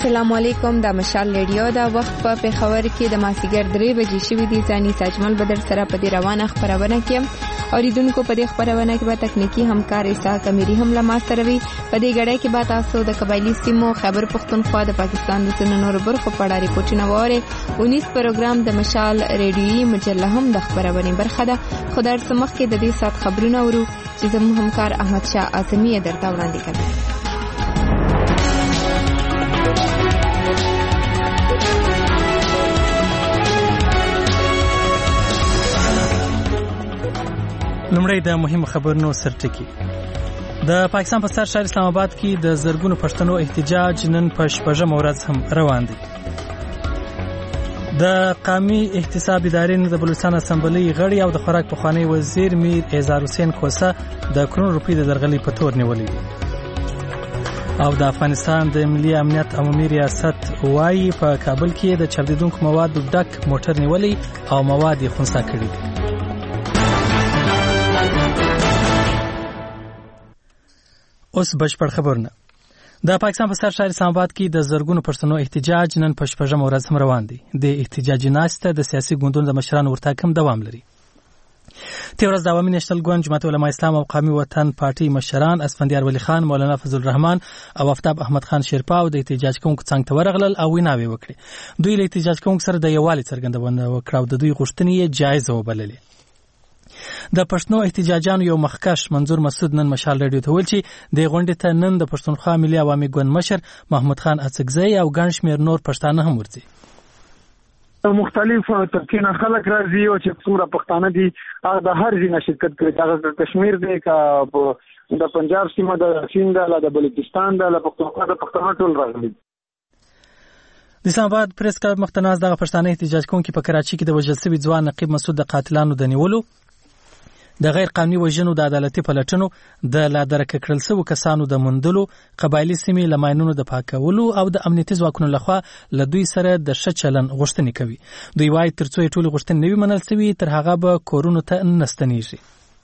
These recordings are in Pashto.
السلام علیکم. د مشال ریډیو دا وخت په پیښور کې د مازیګر 3 بجې شوې دي. ځاني ساجمل بدر سره په دې روانه خبرونه کې اوریدونکو په دې خبرونه کې به تکنیکی همکار اسحاق امیری هم له ما سره وي. په دې غړې کې به تاسو د قبایلی سیمو خیبر پختونخوا د پاکستان د نورو برخو په اړه ریپورتونه واره. 19 پروګرام د مشال ریډیوي مجله هم د خبرونه برخه ده. خدای سمخ کې د دې سات خبرونه ورو چې زموږ همکار احمد شاه اعظمي درته وړاندې کوي. لومړی د مهمو خبرونو سرټکی. د پاکستان په سر شهر اسلام آباد کې د زرګونو پښتنو احتجاج نن په شپږمه ورځ هم روان دی. د قومي احتساب ادارې د بلوچستان اسمبلی غړي او د خوراک پخوانی وزیر میر اعزار حسین کوسه د کرون روپی د درغلي په تور نیولې دي. او د افغانستان د ملي امنیت عمومي ریاست وايي په کابل کې د چاودیدونکو موادو ډک موټر نیولې او مواد یې خنثی کړي دي. اوس بشپړ خبرونه. د پاکستان په سر شهر اسلام آباد کې د زرګونو پښتنو احتجاج نن په شپږمه ورځ هم روان دی. د احتجاجي ناسته د سیاسي ګوندونو د مشرانو ورتګ هم دوام لري. تیر ورځ د عوامي نېشنل ګوند، جماعت علماء اسلام او قومي وطن پارټي مشران اسفندیار ولی خان، مولانا فضل الرحمن او آفتاب احمد خان شیرپا د احتجاج کوونکو څنګ ته ورغلل او ویناوې وکړې. دوی له احتجاج کوونکو سره د یووالي څرګندونه وکړه او د دوی غوښتنې جایز وبللې. د پښتنو احتجاجانو یو مخکش منظور مسعود نن مشال ریډیو ته ویل چې د غونډې ته نن د پښتونخوا ملي عوامي ګوند مشر محمود خان اڅکزی او ګڼ شمېر نور پښتانه هم ورځي. مختلف ترکینا خلک راځي او چې څومره پښتانه دي هغه د هر ځای شرکت کوي. هغه کشمیر دی کا د پنجاب سیمه د سیند د بلوچستان د پښتونخوا د پښتانه ټول راغلي. د اسلام آباد پریس کلب مختناز دغه پښتانه احتجاج کوونکي په کراچي کې د وژل شوي ځوان نقیب مسعود د قاتلانو د نیولو، د غیر قانوني وژنو د عدالتي پلټنو، د لا درکه کړل شوو کسانو د موندلو، قبایلی سیمې له ماینونو د پاکولو او د امنیتي ځواکونو لخوا له دوی سره د ښه چلند غوښتنې کوي. دوی وایي تر څو ټولې غوښتنې نه وي منل شوي تر هغه به کورونو ته نه ستنېږي.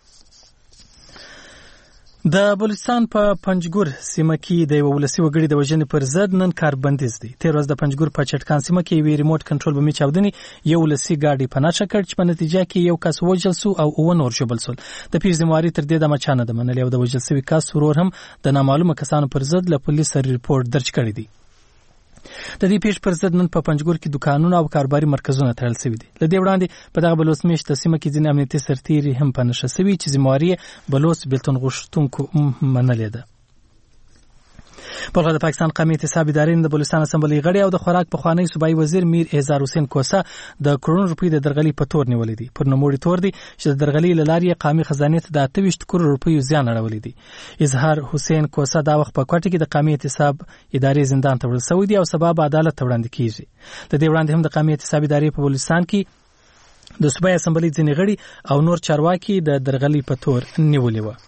د بلوچستان په پنجګور سیمه کې د یو ولسي وګړي د وژنې پر ضد نن کاربندیز دی. تیر ورځ د پنجګور په چټکان سیمه کې یوې ریموټ کنټرول بمي چاودنې یو ولسي ګاډي په نښه کړ چې په نتیجه کې یو کس وژل شو او 9 نور ژوبل شول. د پیښې ذمہواري تر دې دمه چا نه ده منلې او د وژل شوي کس ورور هم د نامعلومه کسانو پر ضد له پولیس سره ریپورټ درج کړی دی. د دې پیښې پر ضد نن په پنجګور کې دکانونه او کاروباري مرکزونه تړل شوي دي. له دې وړاندې په دغه بلوڅ میشته سیمه کې ځینې امنیتي سرتیري هم په نښه شوي چې ذمہواري بلوڅ بیلتون غوښتونکو منلې ده. بلغه د پاکستان قومي احتساب ادارې د بلوچستان اسمبلی غړي او د خوراک پخوانی صوبایي وزیر میر اعزار حسین کوسه د کرون روپی د درغلي په تور نیولې دي. پر نوموړي تور دي چې د درغلي له لارې قومي خزانې ته د 28 کروڑ روپیو زیان اړولې دي. اظهار حسین کوسه دا وخت په کوټه کې د قومي احتساب ادارې زندان ته وړل شوی دی او سبب عدالت ته وړاندې کیږي. د دې وړاندې هم د قومي احتساب ادارې په بلوچستان کې د صوبایي اسمبلی ځینې غړي او نور چارواکي د درغلي په تور نیولې و.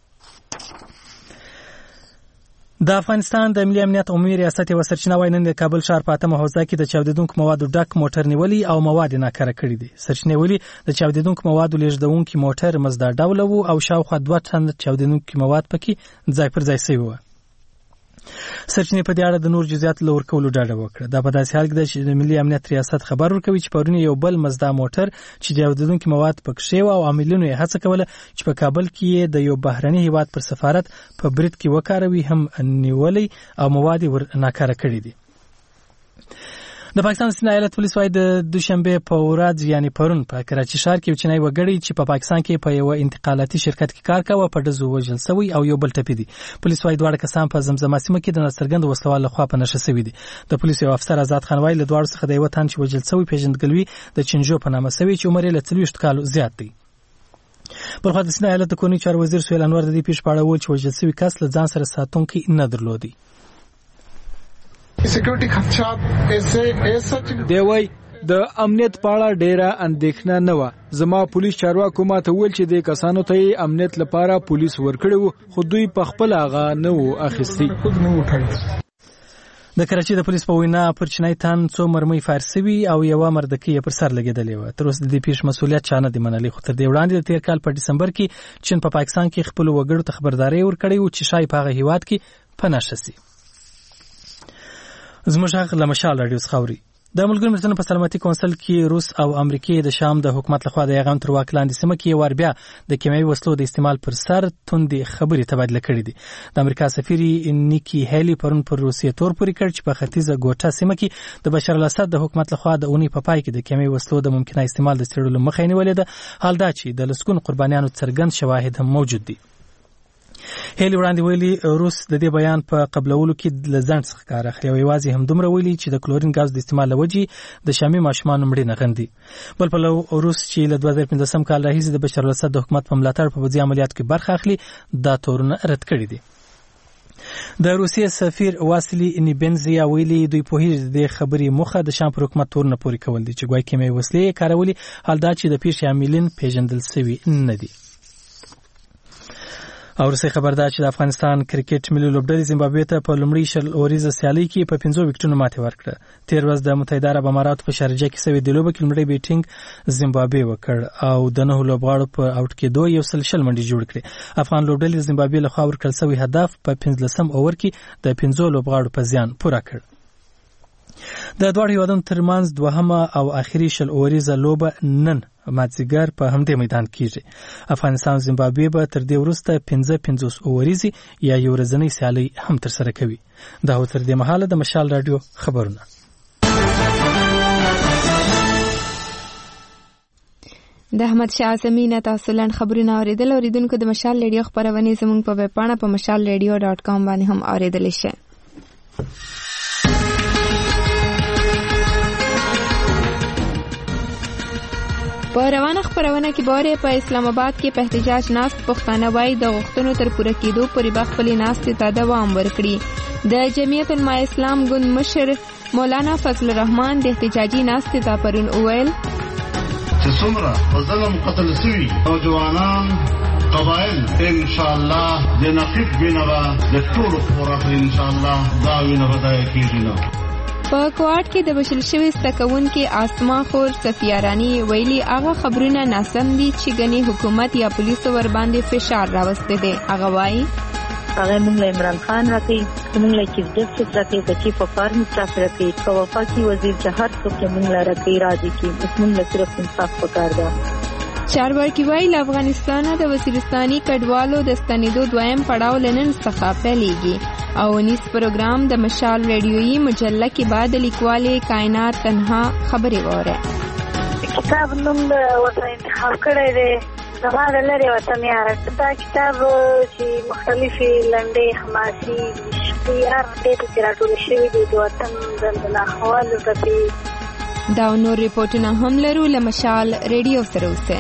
د افغانستان د ملي امنیت عمومي ریاست یو سرچینه وايي نن د کابل ښار په 8 حوزه کې د چاودیدونکو موادو ډک موټر نیولي او مواد ناکاره کړي دي. سرچینه ویلي د چاودیدونکو موادو لیږدونکي موټر مزدا ډول وو او شاوخوا 2 ټن چاودیدونکو مواد پکې ځای پر ځای شوي وو. سرچینه په دې اړه د نور جزئیات لور کولو ډاډه وکړه. دا په داسې حال کې ده چې د ملي امنیت ریاست خبر ورکوي چې پرون یو بل مزدا موټر چې چاودیدونکو مواد پکې و او عاملینو یې هڅه کوله چې په کابل کې د یو بهرني هیواد پر سفارت په برید کې وکاروي هم نیولې او مواد ور ناکاره کړي دي. د پاکستان سیند ایالت پولیس وايي د دوشنبه په ورځ یعنی پرون په کراچي ښار کې یو چینایي وګړی چې په پاکستان کې په یو انتقالاتي شرکت کې کار کاوه په ډزو وژل شوی او یو بل ټپي دي. پولیس وايي دواړه کسان په زمزمه سیمه کې د ناڅرګند وسلوال لخوا په نښه شوي دي. د پولیس یو افسر آزاد خان وايي له دواړو څخه د یو تن چې وژل شوی پیژندګلوي د چنجو په نامه شوی چې عمر یې له 40 کالو زیات دی. بلخوا د سیند ایالت کورني چارو وزیر سهیل انور د دې پیښې په اړه وویل چې وژل شوی کس له ځان سره ساتونکی نه درلودي. سکیورټي خدشات ایسه دی وای د امنیت په اړه ډیره اندېښنه نه و. زما پولیس چارواکو ماته ویل چې د کسانو ته امنیت لپاره پولیس ورکړي وو خو دوی په خپل هغه نه وو اخیستي. د کراچي د پولیس په وینا پر چینای تن څو مرمۍ فایر شوي او یوه مردکۍ پر سر لګېدلې وه. تر اوسه د دې پیښې مسؤلیت چا نه دی منلی خو تر دې وړاندې د تیر کال په ډسمبر کې چین په پاکستان کې خپلو وګړو ته خبرداری ورکړی و چې شاید په هغه هیواد کې پناه شي. زموږ حق له مشال رادیو څخه اوري. د ملګرو ملتونو په سلامتي کونسل کې روس او امریکا د شام د حکومت لخوا د یغام تر واک لاندې سیمه کې ور بیا د کیمیاوي وسلو د استعمال پر سر توندې خبرې تبادله کړې دي. د امریکا سفیر نیکی هیلی پرون پر روسیې تور پورې کړ چې په ختیځه ګوټه سیمه کې د بشار الاسد د حکومت لخوا د اونۍ په پای کې د کیمیاوي وسلو د ممکنه استعمال د څېړلو مخه نیولې ده، حال دا چې د لسګونو قربانیانو څرګند شواهد هم موجود دي. هیلی وړاندې ویلي روس د دې بیان په قبلولو کې له ځنډ څخه کار اخلي او یوازې همدومره ویلي چې د کلورین غاز د استعمال له وجې د شامي ماشومانو مړینه غندي. بل پلو روس چې له 2015 کال راهیسې د بشار الاسد د حکومت په ملاتړ په پوځي عملیاتو کې برخه اخلي دا تورونه رد کړي دي. د روسیې سفیر واسیلی نیبنزیا ویلي دوی پوهیږي د دې خبرې موخه د شام پر حکومت تورونه پورې کول دي چې ګواکې کیمیاوي وسلې کارولي، حال دا چې د پیښې عاملین پیژندل شوي نه دي. او رسې خبر ده چې د افغانستان کرکټ ملي لوبډلې زیمبابوې ته په لومړي شل اوریزه سیالۍ کې په 5 وکټونو ماتې ورکړه. تیر ورځ د متحده عرب اماراتو په شارجه کې سوي د لوبو کې لومړی بیټینګ زیمبابوې وکړ او د 9 لوبغاړو په اوټ کېدو یو سل شل منډې جوړ کړې. افغان لوبډلې د زیمبابوې لخوا ورکړل شوی هدف په 15 اوور کې د 15 لوبغاړو په زیان پوره کړ. د دواړو هیوادونو ترمنځ دوهمه او اخري شل اوریزه لوبه نن مازدیګر په همدې میدان کېږي. افغانستان او زیمبابوې به تر دې وروسته 50 اوریزې یا یو ورځنۍ سیالۍ هم ترسره کوي. دا و تر دې مهاله د مشال رادیو خبرونه. د احمد شاه اعظمي نه تاسو لاند خبرونه اوریدل. اوریدونکو د مشال رادیو خبرونه زموږ په ویب پاڼه په mashalradio.com باندې هم اوریدل شي. په روانه خبرونه کې باره په اسلام آباد کې په احتجاج ناست پښتانه وای د غوښتنو تر پوره کېدو پورې بخپلې ناستې ته دوام ورکړي. د جمعیت علماء اسلام ګوند مشر مولانا فضل الرحمن د احتجاجي ناستې ته پرون وویل چې څومره په ظلم قتل شوي نوجوانان قبایل ان شاء الله د نقیب وینه د ټولو خور اخلي ان شاء الله دا وینه بدای کېږي نه. په کوارټ کې د بشل شوی ستکون کې آسما خور سفیارانی ویلي هغه خبرونه ناسم دي چې غني حکومت یا پولیسو ور باندې فشار راوسته دي. هغه وایي هغه موږ له عمران خان راکې موږ له چیف جسټس راکې د چیف اف آرمی سټاف راکې په وفاقي وزیر جهاد څخه موږ له راکې راځي چې موږ له صرف انصاف پکار ده. چارواکي وایي له افغانستان د وزیرستاني کډوالو د ستنېدو دویم پړاو لنن څخه پیلېږي او نیس پروګرام د مشال ریډیویي مجله کې بعد لیکوالې کائنات تنها خبرې وره. کتاب نوم ورته انتخاب کړی دی زما د لرې وطن یاره. دا کتاب چې مختلفې لنډې حماسي هر ډېر چې راټول شوي دي د وطن د احوالو ټپې دا نور ریپورټونه هم لرو. له مشال ریډیو سره اوسئ.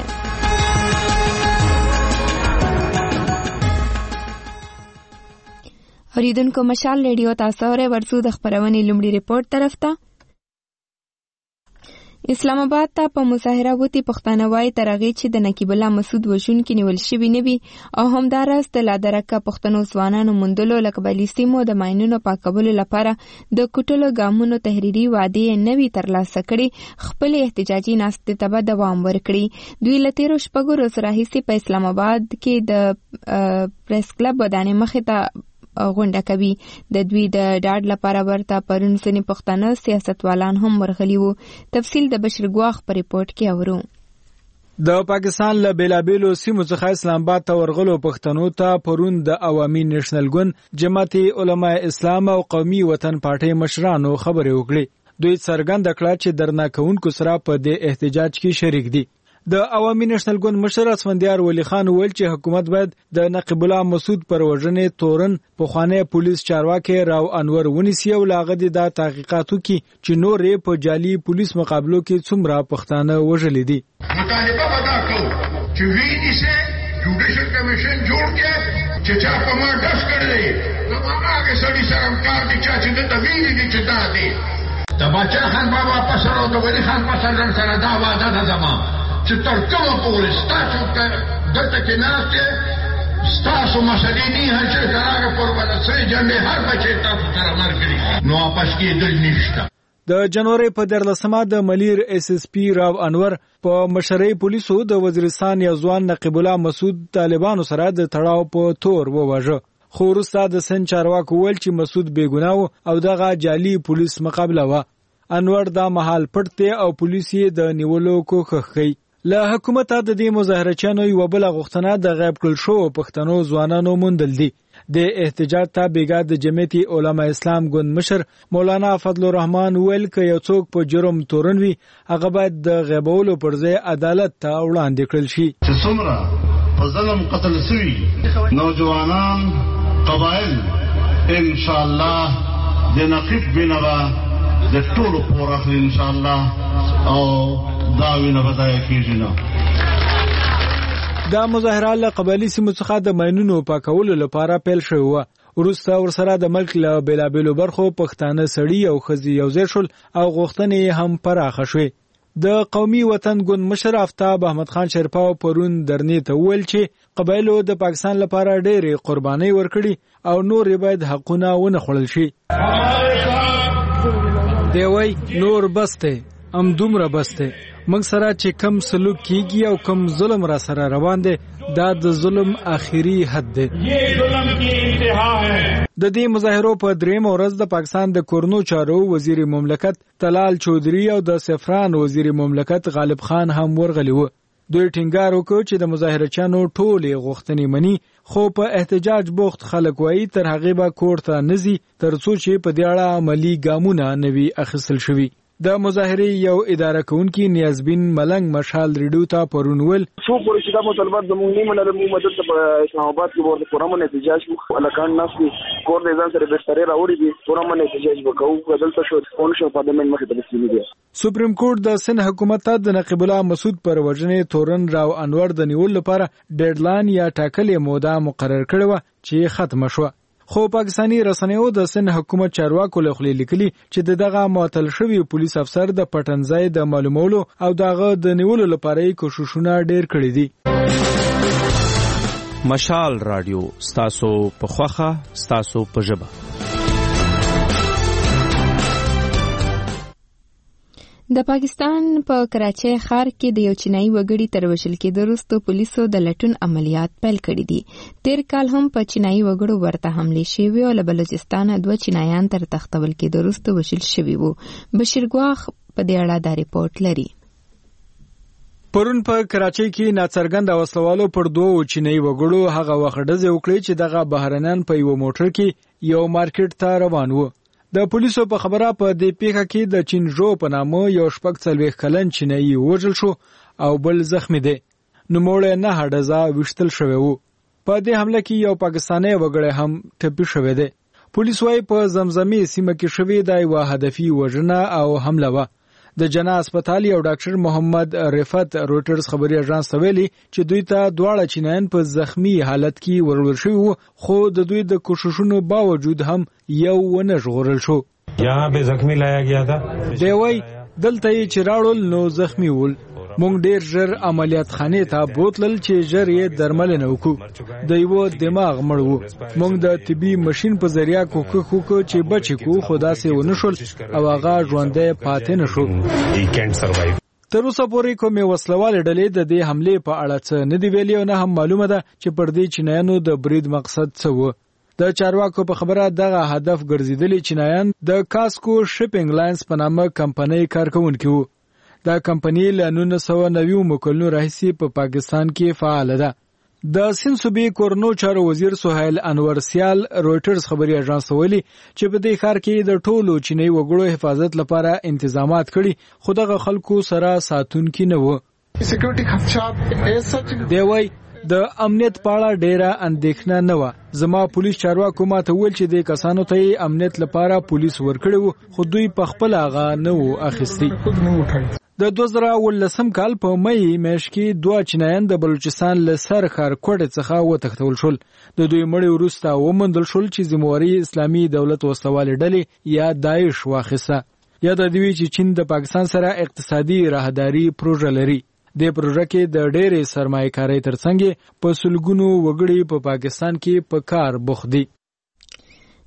اوریدونکو مشال ریډیو تاسو اورئ. ورسو د خبرونې لومړي ریپورت طرف ته. اسلام آباد ته په مظاهره وتی پښتانه وای ترغه چې د نقیب الله مسعود وژونکي نیول شوی نه وي او همدارس د لادرکه پښتنو ځوانانو مندلو لکبالي سیمو د ماینونو پاکولو لپاره د کوټلو ګامونو تحریری وعده نوي ترلاسه کړي خپل احتجاجي ناستې ته دوام ورکړي. دوی لتیرو شپږو ورځې راهیسې په اسلام آباد کې د پریس کلب ودانې مخې ته غونډه کوي. د دوی د ډاډ لپاره ورته پرون ځینې پښتانه سیاستوالان هم ورغلي وو. تفصیل د بشر ګواخ په ریپورت کې اورو. د پاکستان له بیلابیلو سیمو څخه اسلام آباد ته ورغلو پښتنو ته پرون د عوامي نېشنل ګوند جماعت علماء اسلام او قومي وطن پارټي مشرانو خبرې وکړي. دوی څرګنده کړه چې درناکونکو سره په دې احتجاج کې شریک دي. د عوامي نېشنل ګوند مشر اسفندیار ولی خان ویل چې حکومت باید د نقیب الله مسعود پر وژنې تورن پخوانی پولیس چارواکي راو انور ونیسي او لاغدي د تحقیقاتو کې چې نورې په جعلي پولیس مقابلو کې څومره پښتانه وژلي دي. مطالبه ودا کو چې ویني سه جوډیشل کمیشن جوړ کې چې چا په ما ډس کړی نو هغه سړي سره کار دي چې د ویني دي چې دا دي د بچا خان بابا په سره د ولی خان په سره دا وعده ده زما چې تر کومه پورې ستاسو دلته کې ناستې ستاسو مسلې نه هڅه کراغه پر ولسې جنبه هر بچی تاسو سره مرګري نو واپس کېدل نشته. د جنوري په 14مه د ملیر اس اس پی راو انور په مشرۍ پولیسو د وزیرستان یا ځوان نقیب الله مسعود طالبانو سره د تړاو په تور وواژه. خو وروسته د سند چارواکو ویل چې مسعود بېګناه او دغه جعلي پولیس مقابله وه. انور دا مهال پټ دی او پولیس یې د نیولو کوښښ کوي. له حکومته د دې مظاهرچیانو یوه بله غوښتنه د غیب کړل شوو پښتنو ځوانانو موندل دي. د احتجاج ته بېګا د جمعیت علما اسلام ګوند مشر مولانا فضل الرحمن ویل که یو څوک په جرم تورن وي هغه باید د غیبولو پر ځای عدالت ته وړاندې کړل شي. چې څومره په ظلم قتل سوي نوجوانان قبایل ان شاء الله د نقیب بینه د ټولو پور اخلي ان شاء الله او دا وینه به ضایع کېږي نه. دا مظاهره له قبایلي سیمو څخه د ماینونو پاکولو لپاره پیل شوې وه. وروسته ورسره د ملک له بېلابېلو برخو پښتانه سړي او ښځې یوځای شول او غوښتنې هم پراخه شوې. د قومي وطن ګوند مشر آفتاب احمد خان شیرپاو پرون درنې ته وویل چې قبایلو د پاکستان لپاره ډېرې قربانۍ ورکړي او نور یې باید حقونه ونه خوړل شي. دی وایي نور بس دی، همدومره بس دی. موږ سره چې کم سلوک کیږي او کم ظلم را سره روان دی دا د ظلم آخري حد دی. د دې مظاهرو په درېیمه ورځ د پاکستان د کورنو چارو وزیر مملکت طلال چودھری او د سفران وزیر مملکت غالب خان هم ورغلي وو. دوی ټینګار وکړ چې د مظاهرچیانو ټولې غوښتنې مني، خو په احتجاج بوخت خلک وایي تر هغې به کور ته نه ځي تر څو چې په دې اړه عملي ګامونه نه وي اخیستل شوي. د مظاهرې یو اداره کوونکی نیازبین ملنګ مشال ریډیو ته پرون ویل څو پورې چې دا مطالبات زموږ نه منل موږ مدد په اسلام آباد کې ورته پرمن احتجاج وکړو. الکان ناس کور دې ځان سره بسترې راوړي دي پرمن احتجاج وکړو. دلته شو اون شو پارلمان مخې ته رسیدلی دی. سپریم کورټ د سند حکومت ته د نقیب الله مسعود پر وژنې تورن راو انور د نیول لپاره ډیډلاین یا ټاکلې موده مقرر کړې وه چې ختمه شوه. خو پاکستانی رسنیو د سند حکومت چارواکو له خولې لیکلي چې دغه معطل شوی پولیس افسر د پټنځای د معلومولو او دغه د نیولو لپاره کوششونه ډېر کړي دي. مشال رادیو ستاسو په خوخه ستاسو په ژبه. د پاکستان په کراچۍ ښار کې د یو چینایي وګړي تر وژل کېدو وروسته پولیسو د لټون عملیات پیل کړي دي. تیر کال هم په چینایي وګړو ورته حملې شوې او له بلوچستانه 2 چینایان تر تښتول کېدو وروسته وژل شوي وو. بشیر ګواخ په دې اړه دا ریپورټ لري. پرون په کراچۍ کې ناڅرګند وسلوالو پر 2 چینایي وګړو هغه وخت ډزې وکړې چې دغه بهرنیان په یو موټر کې یو مارکیټ ته روان وو. د پولیسو په خبره په دې پیښه کې د چینجو په نامه یو 40 کلن چینایي وژل شو او بل زخمی دی. نوموړی 9 ډزه وشتل شوی وو. په دې حمله کې یو پاکستانی وګړی هم ټپي شوی دی. پولیس وايي په زمزمې سیمه کې شوې دا یوه هدفي وژنه او حمله وه. د جنا هسپتال یو ډاکټر محمد رفعت رويټرز خبري اژانس ته ویلي چې دوی ته دواړه چینایان په زخمی حالت کې ورول شوي وو، خو د دوی د کوششونو باوجود هم یو ونه ژغورل شو. یہاں به زخمی لایا گیا تھا. دی وایي دلته یې چې راوړل نو زخمی ول. مونږ ډیر ژر عملیات خانه ته بوتلل چې ژر یې درملنه وکړو. د یو دماغ مړ وو. مونږ د طبي ماشين په ذریعہ کوکو چې بچی کو خدا سي ونشول او هغه ژوندې پاتې نشو. تر اوسه پورې کومې وسلواله ډلې د دې حمله په اړه څه نه دی ویلي او نه هم معلومه ده چې پر دې چینایانو د برید مقصد څه و. د چارواکو په خبره دغه هدف ګرځیدلی چینایان د کاسکو شپینګ لاینز په نامه کمپنۍ کارکونکي وو. دا کمپنۍ له 1990 کلونو راهیسې په پاکستان کې فعال ده. د سند صوبې کورنو چارو وزیر سهیل انور سیال رويټرز خبري اژانس ویلي چې په دې ښار کې د ټولو چینایي وګړو حفاظت لپاره تنظیمات کړي، خو دغه خلکو سره ساتونکي نه وو. دی وایي د امنیت په اړه ډیره اندېښنه نه و. زما پولیس چارواکو ماته ویل چې د کسانو ته امنیت لپاره پولیس ورکړي وو، خو دوی په خپل هغه نه وو اخیستي. د 2018 کال په مې میاشت کې 2 چینایان د بلوچستان له سر ښار کوټ څخه وتښتول شول. د دوی مړي وروسته ومندل شول چې ذمہواري اسلامي دولت وسوالې ډلې یا داعش واخیسته. یا د دوی چې چین د پاکستان سره اقتصادي راهداري پروژه لري. د پروژه کې د ډېرې سرمایه‌کارۍ ترڅنګ په سلګونو وګړي په پاکستان کې په کار بوخت دي.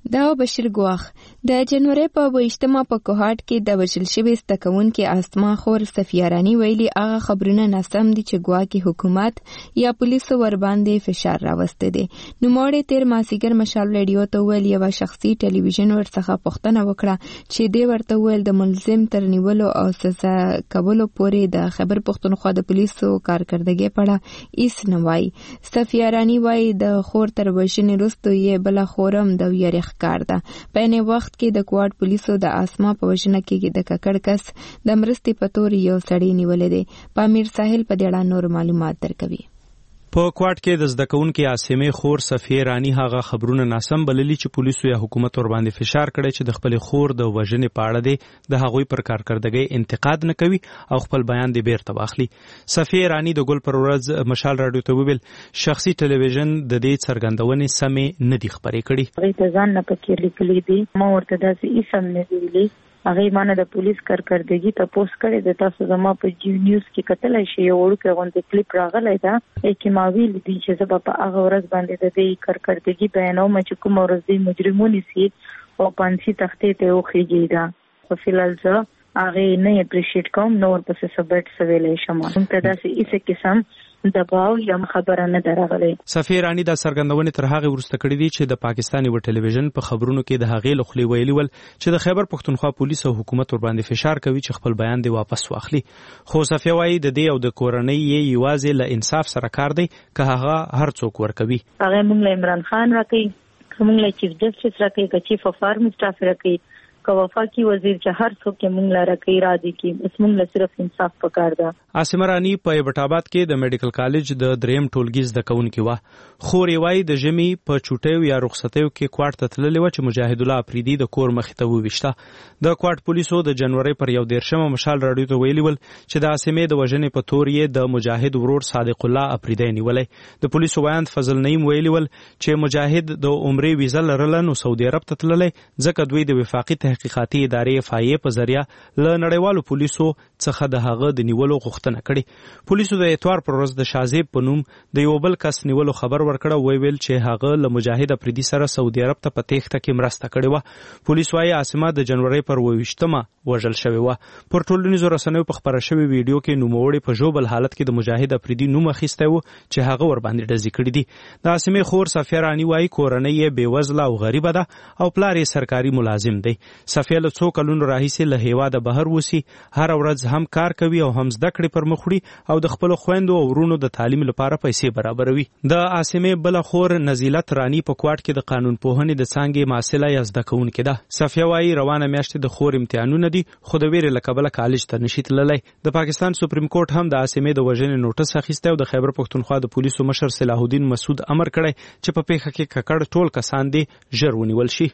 دا بشیر ګواخ د جنوري په 28مه په کوهاټ کې د وژل شوي زده کوونکي اسما خور صفیه رانی ویلي هغه خبرونه ناسم دي چې ګواکې حکومت یا پولیسو ور باندې فشار راوسته دي. نوموړی تیر مازیګر مشال ریډیو ته ویل یوه شخصي ټلویزیون ورڅخه پوښتنه وکړه چې دی ورته ویل د ملزم تر نیولو او سزا کولو پورې د خیبر پښتونخوا د پولیسو کارکردګۍ په اړه هیڅ نه وایي. صفیه رانی وایي د خور تر وژنې وروسته یې بله خورم د ویرې کار ده. په عین وخت کې د کوټ پولیسو د اسما په وژنه کې د ککړ کس د مرستې په تور یو سړی نیولې دی. پامیر ساحل په دې اړه نور معلومات درکوي. په کوټ کې د زده کوونکي اسمه خور صفیه رانی هغه خبرونه ناسم بللي چې پولیسو یا حکومت ور باندې فشار کړی چې د خپل خور د وژنې په اړه دی د هغوی پر کارکردګۍ انتقاد نه کوي او خپل بیان دی بیرته واخلي. صفیه رانی د ګل پر ورځ مشال راډیو ته وویل شخصي ټلویزیون د دې څرګندونې سمې نه دي خبرې کړي. هغه ته ځان نه پکې لیکلي دي ما ورته داسې اسم نه دی ویلي. هغه مانه د پولیس کارکردګي ته پوس کړي د تاسو زما په جی نیوز کې کتلای شي یو ورکه غونډه کلیپ راغلی دا چې ما ویل دي چې زه په هغه ورځ باندې د دې کارکردګي بیانوم چې کوم ورځ د مجرمونی سي او پانسي تختې ته وخیږي دا په فلال زه هغه نه اپریشیټ کوم نور پس سبټ سویلې شمه ته داسې ایسه قسم دباو یا خبره نه درغلي. صفیه رانی دا څرګندونې تر هغه وروسته کړې دي چې د پاکستاني و ټلویزیون په خبرونو کې د هغې لخوا ویلي ول چې د خیبر پښتونخوا پولیس او حکومت ور باندې فشار کوي چې خپل بیان دی واپس واخلي. خو صفیه وايي د دې او د کورنۍ یې یوازې له انصاف سره کار دی که هغه هر څوک ورکوي. هغه موږ له عمران خان راکې موږ له چیف جسټس راکې که چیف اف آرمی سټاف راکې وفاقي وزیر چې هر څوک یې مونږ لاره کوي راځي کې بس مونږ له صرف انصاف پکار ده. عاصمه رانی په ایبټ آباد کې د میډیکل کالج د دریم ټولګي زده کوونکې وه. خور یې وایي د ژمي په چوټیو یا رخصتیو کې کوټ ته تللې وه چې مجاهد الله افریدي د کور مخې ته وویشته. د کوټ پولیسو د جنوري پر 11مه مشال راډیو ته ویلي ول چې د عاصمې د وژنې په تور یې د مجاهد ورور صادق الله افریدي نیولی. د پولیسو وایند فضل نعیم ویلي ول چې مجاهد د عمرې ویزه لرله نو سعودي عرب ته تللی ځکه دوی د وفاقي تحقیقاتي ادارې FIA په ذریعہ له نړیوالو پولیسو څخه د هغه د نیولو غوښتنه کړې. پولیسو د اتوار پر ورځ د شازیب په نوم د یو بل کس نیولو خبر ورکړه ویل چې هغه له مجاهد افریدي سره سعودي عرب ته په تېښته کې مرسته کړې وه. پولیس وايي عاصمه د جنوري پر 28مه وژل شوې وه. پر ټولنیزو رسنیو په خپره شوې ویډیو کې نوموړی په ژوبل حالت کې د مجاهد افریدي نوم اخیستی و چې هغه ور باندې ډزې کړي دي. د عاصمې خور صفیه رانی وايي کورنۍ یې بېوزله او غریبه ده او پلار یې سرکاري ملازم دی. صفیه له څو کلونو راهیسې له هیواده بهر وسی هر ورځ هم کار کوي او هم زده کړې پر مخ وړي او د خپل خويندو او ورونو د تعلیم لپاره پیسې برابروي. د عاصمې بل خور نزیلت رانی په کوټ کې د قانون پوهنې د څانګې محصله یا زده کوونکې ده. صفیه وايي روانه میاشت د خور امتحانونه دي خو د ویرې له کبله کالج ته نشي تللی. د پاکستان سپریم کورټ هم د عاصمې د وژنې نوټس اخیستی او د خیبر پښتونخوا د پولیسو مشر صلاح الدین مسعود امر کړی چې په پیښه کې ککړ ټول کسان دي ژر ونیول شي.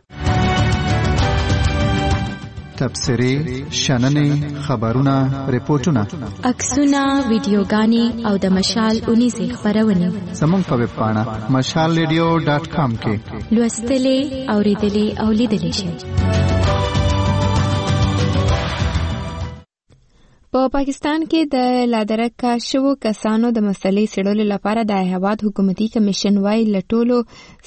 تبصرې، شننې، خبرونه، ریپورتونه، عکسونه، ویډیوګانې او د مشال اونیزې خپرونې زموږ په ویب پاڼه mashalradio.com کې لوستلې، اوریدلې او لیدلې شئ. په پاکستان کې د لادرکه شوو کسانو د مسلې څېړلو لپاره د هیواد حکومتي کمیشن وايي له ټولو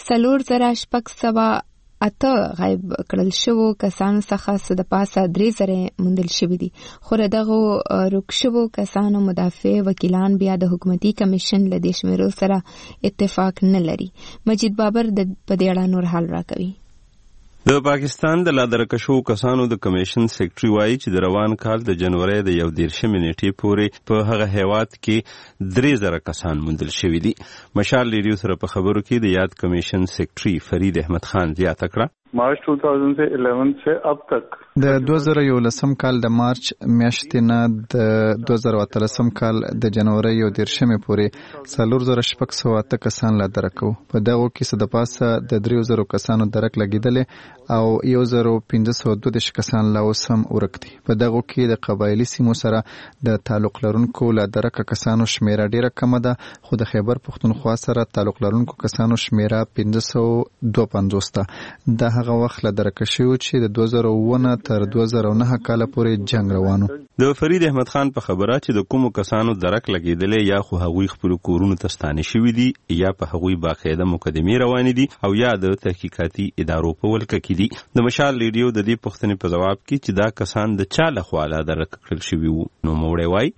4,600 غایب کړل شوو کسانو څخه څه د پاسه 3,000 موندل شوي دي. خو دغه روک شوو کسانو مدافع وکیلان بیا د حکومتي کمیشن له دې شمیرو سره اتفاق نه لري. مجید بابر د په دې اړه نور حال راکوي. د پاکستان د لادرکه شوو کسانو د کمیشن سیکرټري وایي چې د روان کال د جنوري د 11 نیټې پورې په هغه هیواد کې 3,000 کسان موندل شوي دي. مشال ریډیو سره په خبرو کې د یاد کمیشن سیکرټري فرید احمد خان زیاته کړه مارچ 2011 سے اب تک د 2011 کال د مارچ میاشتې نه د 2013 کال د جنوري 11 پورې 4,608 کسان لادرکه وو. په دغه کې څه د پاسه د 3,000 کسانو درک لګیدلې او 1,512 کسان لا اوس هم ورک دي. په دغه کې د قبایلی سیمو سره د تعلق لرونکو لادرکه کسانو شمیره ډیره کمه ده خو د خیبر پښتونخوا سره تعلق لرونکو کسانو شمیره 552 ده. د هغه وخت له درکه شوی چې د 2009 تر 2009 کال پورې جنگ روانو. د فرید احمد خان په خبره چې د کومو کسانو درک لګیدلې یا خو هغوی خپل کورونو ته ستانه شوي دي یا په هغوی باقاعده مقدمې روانې دي او یا د تحقیقاتي ادارو په ولکه کې دي. د مشال ریډیو د دې پوښتنې په جواب کې چې دا کسان د چا لخوا درک کړل شوي وو نو موړی وایي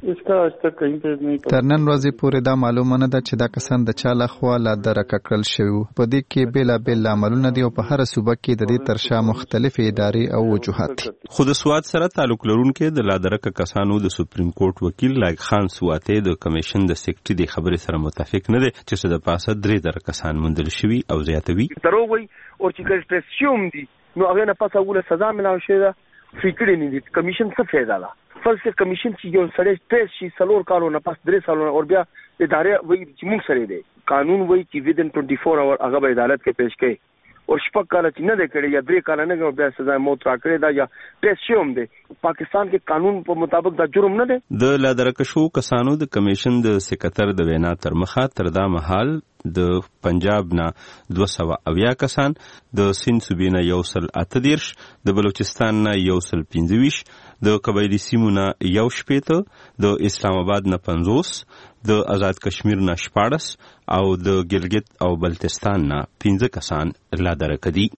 تر نن ورځې پورې دا معلومه نه ده چې دا کسان د چا لخوا درک کړل شوي وو. په دې کې بېلابېل عملونه دي او په هر صوبه کې د دې تر شا مختلفې ادارې او وجوهات دي. خو د سوات سره تعلق لرونکي د لادرک کسانو د سپریم کورټ وکیل لایق خان سواته د کمیشن د سیکریټري د خبرې سره متفق نه دي چې څه د پاسه 3 کسان موندل شوي او زیاتوي تروي او چې کلسټریوم دي نو هغه نه پاسه ولا سزا ملاوي شوی فکر نه دي. کمیشن څه فایده ده؟ فرض کمیشن چې یو سړی ټیسټ شي 3 کالو نه پاس 3 سالونه او بیا ادارې وایي چې موږ سره دی قانون وایي چې within 24 اور هغه به عدالت کې پیش کړي او شپږ کاله چې نه دی کړی یا 3 کاله نه کوي بیا سزا موت راکړي دا یا ټیسټ شوم دی. پاکستان کې قانون په مطابق دا جرم نه دی. د لادرکشو کسانو د کمیشن د سکرټر د وینا تر مخه تر دا مهال د پنجاب نه 280 کسان، د سند صوبې نه 138، د بلوچستان نه 125، د قبایلی سیمو نه 160، د اسلام آباد نه 50، د آزاد کشمیر نه 14 او د ګلګت او بلتستان نه 15 کسان لادرکه دي.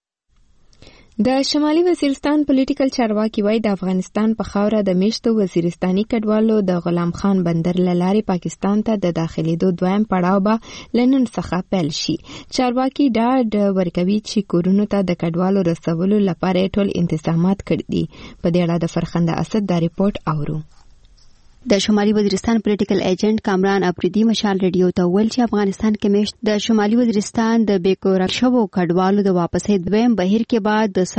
د شمالي وزیرستان پولیټیکل چارواکي وایي د افغانستان په خاوره د میشتو وزیرستاني کډوالو د غلام خان بندر له لارې پاکستان ته د داخلېدو دویم پړاو به له نن څخه پیل شي. چارواکي ډاډ ورکوي چې کورونو ته د کډوالو رسولو لپاره ټول انتظامات کړي دي. په دې اړه د فرخنده اسد دا ریپورت اورو. د شمالي وزیرستان پولیټیکل ایجنټ کامران افریدي مشال ریډیو ته ویل چې افغانستان کې میشت د شمالي وزیرستان د بیکور شوو کډوالو د واپسۍ دویم بهیر کې بعد د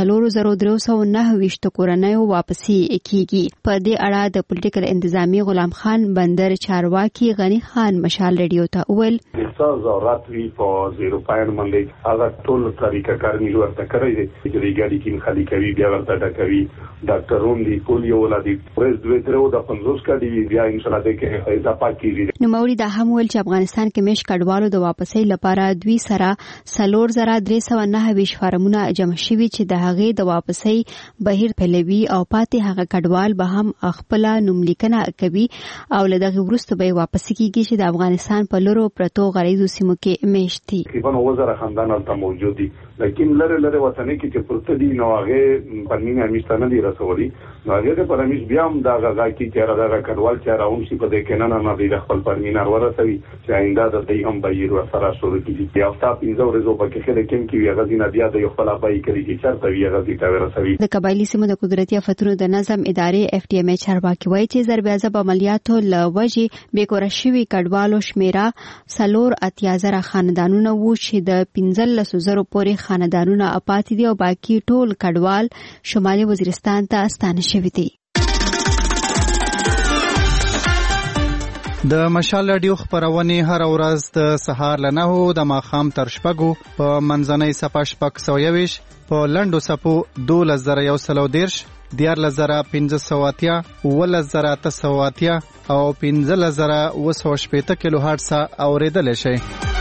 4329 کورنیو واپسی کیږي. په دې اړه د پولیټیکل انتظامی غلام خان بندر چارواکي غنی خان مشال ریډیو ته ویل ضرورت وی په زیرو پاین باندې هغه ټول طریقه کارنی ورته کوي چې د ګاډي کې خالي کوي بیا ورته ډکوي ډاکټرون دی پولیو ولادي پرز دوی ترو د 50 کډي بیا ان شاء الله د کې اضافه کیږي. نو موري دا هم ویل چې افغانستان کې مش کډوالو د واپسۍ لپاره دوی سره 4329 فارمونه جمع شوي چې د هغې د واپسۍ بهیر پیلوي او پاتې هغه کډوال به هم خپل نوملیکنه کوي او له دغه وروسته به واپس کیږي چې د افغانستان په لورو پرتو غریزو سیمو کې میشتي. تقریبا 1000 خاندان البته موجود دي لیکن لره وطني کې چې پرته دي نو هغه پرمینه همیشته نه دي رسولي نو هغه په همیش بیا هم دا غږ کې چې راغله کډوال چې راوم شي په دې کې نه د خپل پرمینه ورسوي چې آینده د دې هم بهیر ورسره شروع کیږي. یا هفته 15 ورځې په کې خلک کوم کې غزینه بیا د خپل ابای کوي چې چرته وی غزي تا ورسوي. د قبایلی سیمو د قدرتي افتونو د نظم ادارې اف ټي ام چارواکي وایي چې ضربازه عملیاتو لوجې بیکور شوی کډوالو شمیره 48000 خاندانونه وو چې د 15000 پورې خاندانونه اپاتې دي او باقي ټول کډوال شمالي وزیرستان ته ستانه شوي دي. د مشال رادیو خبرونه هر ورځ د سهار له 9 د ماښام تر 6 په منځنۍ صفه 620 په لندو صفو 2110 14580 11880 او 15080 کیلو هرتز اوریدل شي.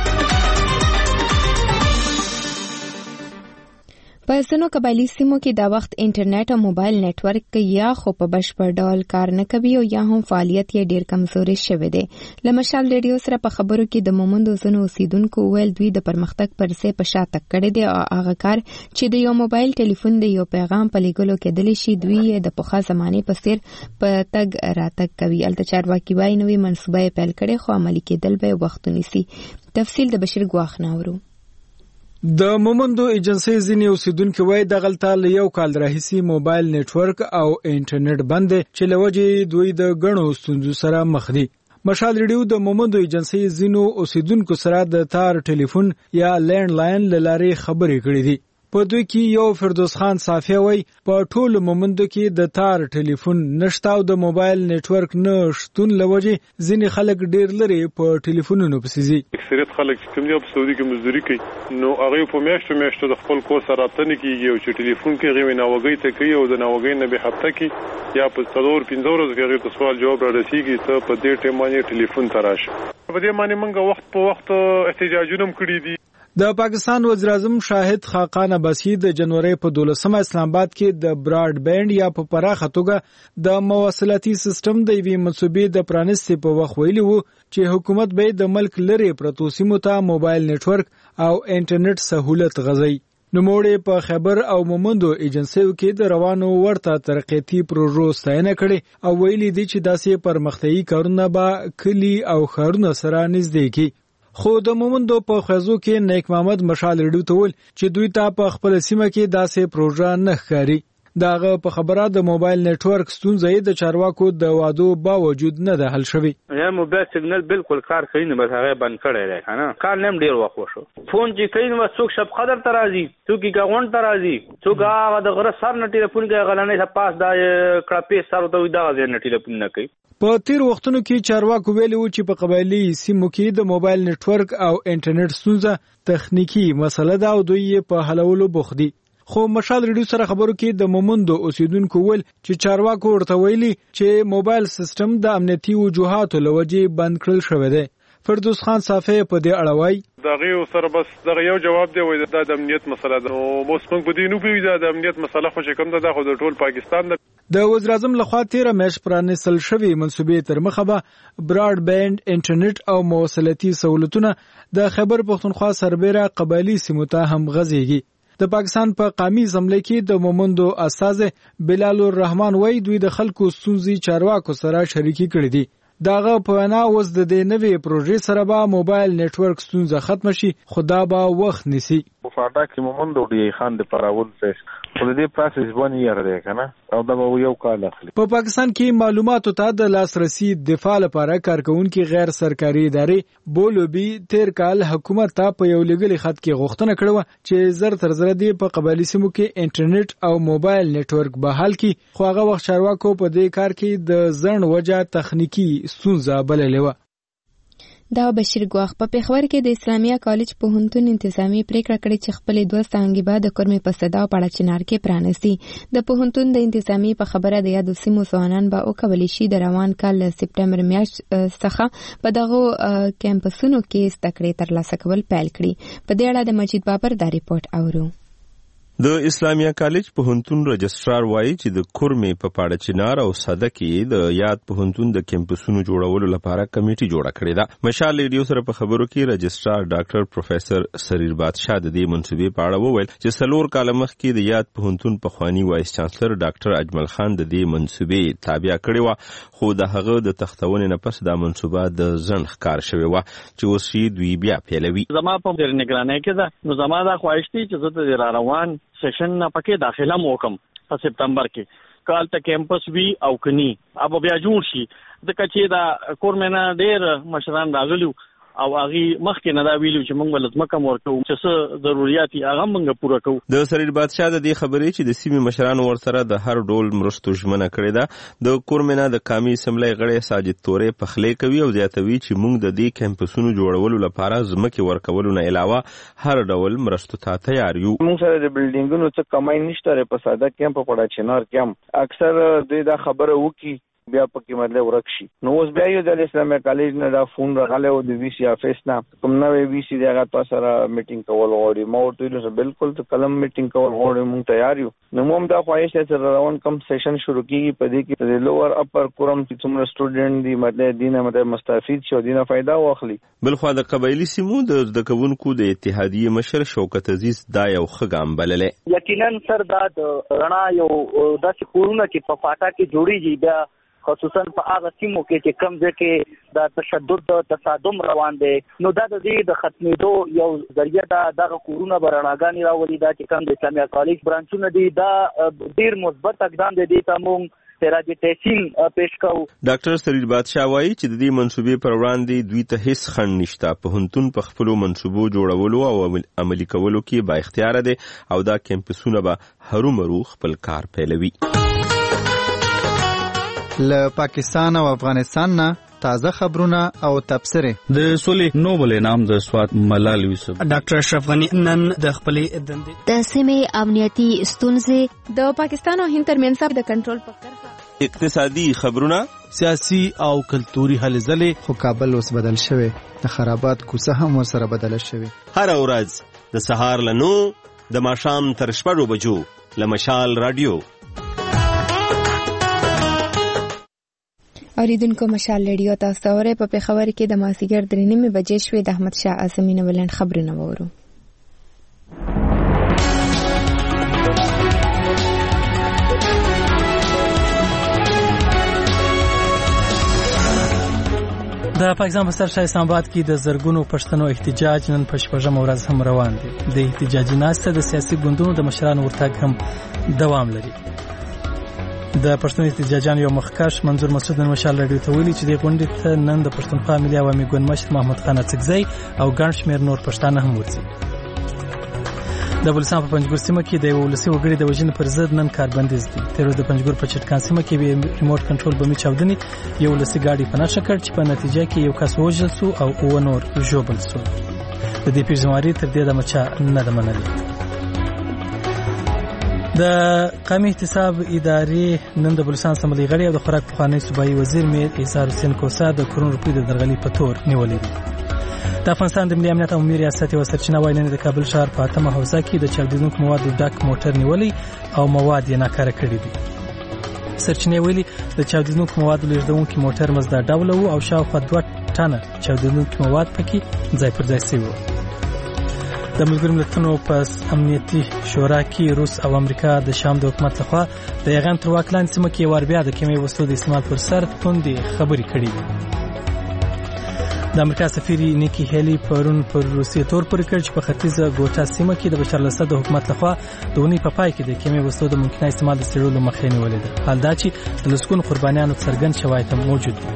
په ځینو قبایلی سیمو کې دا وخت انټرنیټ او موبایل نتورک یا خو په بشپړ ډول کار نه کوي او یا هم فعالیت یې ډیر کمزوري شوی دی. له مشال ریډیو سره په خبرو کې د مومندو ځینو اوسیدونکو ویل دوی د پرمختګ پر ځای په شا تګ کړی دی او هغه کار چې د یو موبایل ټلیفون د یو پیغام په لیږلو کېدلی شي دوی د پخوا زمانې په څیر په تګ راتګ کوي. البته چارواکي وایي نوې منصوبه یې پیل کړې خو عملي کېدل به وخت ونیسي. تفصیل د بشیر ګواخ ناورو. د مومندو ایجنسی ځینې اوسیدونکو وایي دغلته له یو کال راهیسې موبایل نتورک او انټرنیټ بند چې له وجې دوی د ګڼو ستونزو سره مخ دي. مشال ریډیو د مومندو ایجنسی ځینو اوسیدونکو سره د تار ټلیفون یا لینډ لاین له لارې خبرې کړې دي. په دوی کې یو فردوس خان صافی وایي په ټول مومندو کې د تار ټلیفون نشته او د موبایل نتورک نه شتون لوجه ځینې خلک ډیر لري په ټلیفونونو پسې ځي. اکثریت خلک چې کوم دی په سعودي کې مزدوري کوي نو هغه په میاشتو د خپل کور سره رابطه کیږي او چې ټلیفون کې غوي ناوګي ته کوي او د ناوګي نه به هفته کې یا په 4-5 ورځې کې هغه سوال جواب را رسیږي ته په دې ټیم باندې ټلیفون تراش. په دې معنی موږ وخت په وخت احتجاجونه کړی دي. د پاکستان وزیر اعظم شاهد خاقان عباسی د جنوري په 12 اسلام آباد کې د براډ بینډ یا په پراخه توګه د مواصلاتي سیستم د یوې منصوبې د پرانستې په وخت ویلي وو چې حکومت به د ملک لرې پرتو سیمو ته موبایل نتورک او انټرنیټ سہولت غځي. نوموړي په خبر او مومندو ایجنسیو کې د روانو ورته ترقیتي پروژو ستاینه کړې او ویلي دي چې داسې پرمختیایي کارونه به کلی او ښارونه سره نږدې کړي. خو د مومندو په خوازو کې نیک محمد مشال ریډیو ته ویل چې دوی ته په خپل سیمه کې داسې پروژه نه ښکاري. داغه په خبره د موبایل نتورک ستونزې د چارواکو د وادو باوجود نه ده حل شوی. یا موبایل سیګنل بالکل کار کوي نه، بس هغه بند کړی دی کنه، کار نیم ډیر وخت وشو. فون چې کوي نو څوک شپ قدر ترازی، څوک گاوند ترازی، څوک هغه د غره سر نه ټلیفون کوي، غلنې پاس دا کړپې سر ته دا غیر نه ټلیفون نه کوي. په تیر وختونو کې چارواکو ویلي و چې په قبایلی سیمو کې د موبایل نتورک او انټرنیټ ستونزه تخنیکی مسله ده او دوی په حلولو بوخت دي. خو مشال ریډیو سره خبرو کې د مومندو اوسیدونکو ول چې چارواکو ورته ویلي چې موبایل سیستم د امنیتي وجوهاتو لوجې بند کړل شوی دی. فردوس خان صافی په دې اړه وایي دغه سره بس دغه یو جواب دی، وای د امنیت مسله ده. نو موږ په دې نو پیږو د امنیت مسله خو کوم ده خو د ټول پاکستان ده. د وزیر اعظم لخوا 13 میاشتې پرانیستل شوی منصوبې تر مخه به براډ بینډ انټرنیټ او مواصلاتي سہولتونه د خیبر پختونخوا سربېره قبایلی سیمو ته هم غځيږي. د پاکستان په قومي اسمبلی کې د مومندو استاد بلال الرحمن وایي دوی د خلکو ستونزې چارواکو سره شریکي کړې دي. داغه په وینا اوس د دې نوې پروژې سره به موبایل نتورک ستونزه ختم شي، خو دا به وخت نیسي. په فاټا کې مومندو ډی خان د پراول فیس خو د دې پروسس باندې یې راځي کنه او دا به یو کال اخلي. په پاکستان کې معلوماتو ته د لاسرسي دفاع لپاره کارکونکو غیر سرکاري ادارې بولوبي تیر کال حکومت ته په یو لګلي خط کې غوښتنه کړې چې زر تر زر دی په قبایلی سیمو کې انټرنیټ او موبایل نتورک بحال کړي، خو هغه وخت چارواکو په دې کار کې د ځنډ وجه تخنیکی ستونزه بللې وه. دا بشیر ګواخ په پیښور کې د اسلامیه کالج پوهنتون انتظامی پریکړه کړې چې خپل دوه څانګې به د کورمې په صدا او پړه چنار کې پرانستي. د پوهنتون د انتظامی په خبره د یادو سیمو ځوانان به وکولی شي د روان کال سپټمبر میاشت څخه په دغه کیمپسونو کې زده کړې ترلاسه کول پیل کړي. په دې اړه د مجید بابر دا ریپورت اورو. د اسلامیه کالج پوهنتون رجسترار وایي چې د کورمې په پاړه چنار او صده کې د یاد پوهنتون د کیمپسونو جوړولو لپاره کمیټي جوړه کړې ده. مشال ریډیو سره په خبرو کې رجسترار ډاکټر پروفیسور سریر بادشاه د دې منصوبې په اړه وویل چې څلور کاله مخکې د یاد پوهنتون پخوانی وایس چانسلر ډاکټر اجمل خان د دې منصوبې تابع کړې وه، خو د هغه د تختونې نه پس دا منصوبه د ځنډ ښکار شوې وه چې اوس یې دوی بیا پیلوي. زما په نگرانۍ کې ده نو زما دا خواهش دی چې زه د روان سیشن نه پکې داخله موکم په سپتمبر کې کال ته کیمپس وی او کني اب بیا جوړ شي ځکه چې دا کورمنه ډېر مشران راغلو او هغه مخکې نه دا ویلو چې موږ ولزم کوم ورکو چې څه ضرورت هغه موږ پوره کوو. د سریر بادشاه د دې خبرې چې د سیمې مشرانو ورسره د هر ډول مرستو ژمنه کړې ده. د کورمنه د قومي اسمبلی غړی ساجد تورې پخلی کوي او زیاتوي چې موږ د دې کیمپسونو جوړولو لپاره ځمکې ورکولو نه علاوه هر ډول مرستو ته تیار یو. موږ سره د بلډینګونو څخه کمای نشته په ساده کیمپ په پړه چنار کې اکثر دوی دا خبره وکي بیا پکې مطلب ورکشي. نو اوس بیا یو د اسلامیه کالج نه دا فون راغلی او د وی سی افیس نه کوم نوې وی سی دغه تاسو سره میټینګ کول غواړي. ما ورته ویل بالکل ته کلم میټینګ کول غواړي، موږ تیار یو. نو موږ دا خواهش چې روان کم سیشن شروع کیږي په دې کې د لوور اپر کورم چې څومره سټوډنټ دي مطلب دینه مطلب مستفید شي او دینه فائدہ واخلي. بلخو د قبایلی سیمو د زده کوونکو د اتحادیې مشر شوکت عزیز دا یو ښه ګام بللی. یقینا سر دا د رڼا یو داسې کورونه چې په فاټا کې جوړیږي بیا خصوصا په هغه سیمو کې چې کم ځای کې د تشدد تصادم روان دی نو دا د دې د ختمېدو یو ذریعہ ده. دغه کورونه به رڼاګانې راولي. دا چې کم د اسلامیه کالج برانچونه دي دا ډېر مثبت اقدام دی. دې ته موږ سراج تحسین پیش کوو. ډاکټر سریر بادشاه وایي چې د دې منصوبې پر وړاندې دوی ته هیڅ خنډ نشته. پوهنتون په خپلو منصوبو جوړولو او عملي کولو کې با اختیار دی او دا کیمپسونه به هرومرو خپل کار پیلوي. له پاکستان او افغانستان نه تازه خبرونه او تبصرې. د سولې نوبل انعام د سوات ملال یوسف. ډاکټر اشرف غنی نن د خپلې دندې د سیمې امنیتي ستونزې، د پاکستان او هند ترمنځ د کنټرول په کرښه، اقتصادي خبرونه، سیاسي او کلتوري هلې ځلې. خو کابل اوس بدل شوی، د خرابات کوڅه هم ورسره بدله شوې. هر ورځ د سهار له 9 د ماښام تر 6 بجو له مشال رادیو. اوریدونکو مشال رادیو تاسو ته اورئ. په پېښور کې د مازدیګر 3:30 بجې شوې. د احمد شاه اعظمي نه ولند خبرونه وورو. د پاکستان په سر اسلام آباد کې د زرګونو پښتنو احتجاج نن په 6مه ورځ هم روان دي. د احتجاجي ناسته د سیاسي ګوندونو د مشرانو ورتګ هم دوام لري. د پښتون احتجاجانو یو مخکښ منظور مسعود نن مشال رادیو ته ویلي چې د غونډې ته نن د پښتونخوا ملي عوامي ګوند مشر محمد خان اڅکزی او ګڼ شمېر نور پښتانه هم ورځي. د بلوچستان په پنجګور سیمه کې د یو ولسي وګړي د وژنې پر ضد نن کاربندیز دی. تیر ورځ د پنجګور په چټکان سیمه کې ریموټ کنټرول بمي چاودنې یو ولسي ګاډي په نښه کړ چې په نتیجه کې یو کس ووژل شو او 9 نور ژوبل شول. د دې پیښې زمواري تر دې دمه چا نه ده منلې. د قومي احتساب ادارې نن د بلوچستان اسمبلی غړي او د خوراک پخوانی صوبایي وزیر میر اظهار حسین کوسا د کروڑ روپۍ د درغلي په تور نیولې دي. د افغانستان د ملي امنیت او عمومي ریاست یو سرچینه وایي نن د کابل ښار په 8مه حوزه کې د چاودېدونکو موادو ډک موټر نیولی او مواد یې ناکاره کړي دي. سرچینې ویلي د چاودېدونکو موادو لېږدونکي موټر مزدا ډوله و او شاوخوا 2 ټنه چاودېدونکي مواد پکې ځای پر ځای شوي وو. د ملګرو ملتونو په امنیتي شورا کې روس او امریکا د شام د حکومت لخوا د یغان تر واک لاندې سیمه کې وار بیا د کیمیاوي وسلو د استعمال پر سر توندې خبرې کړې دي. د امریکا سفیر نیکی هیلی پرون پر روسیې تور پورې کړ چې په ختیځه ګوټا سیمه کې د بشار الاسد د حکومت لخوا د اونۍ په پای کې د کیمیاوي وسلو د ممکنه استعمال د څېړلو مخه نیولې ده. حال دا چې د لسګونو قربانیانو څرګند شواهد هم موجود دي.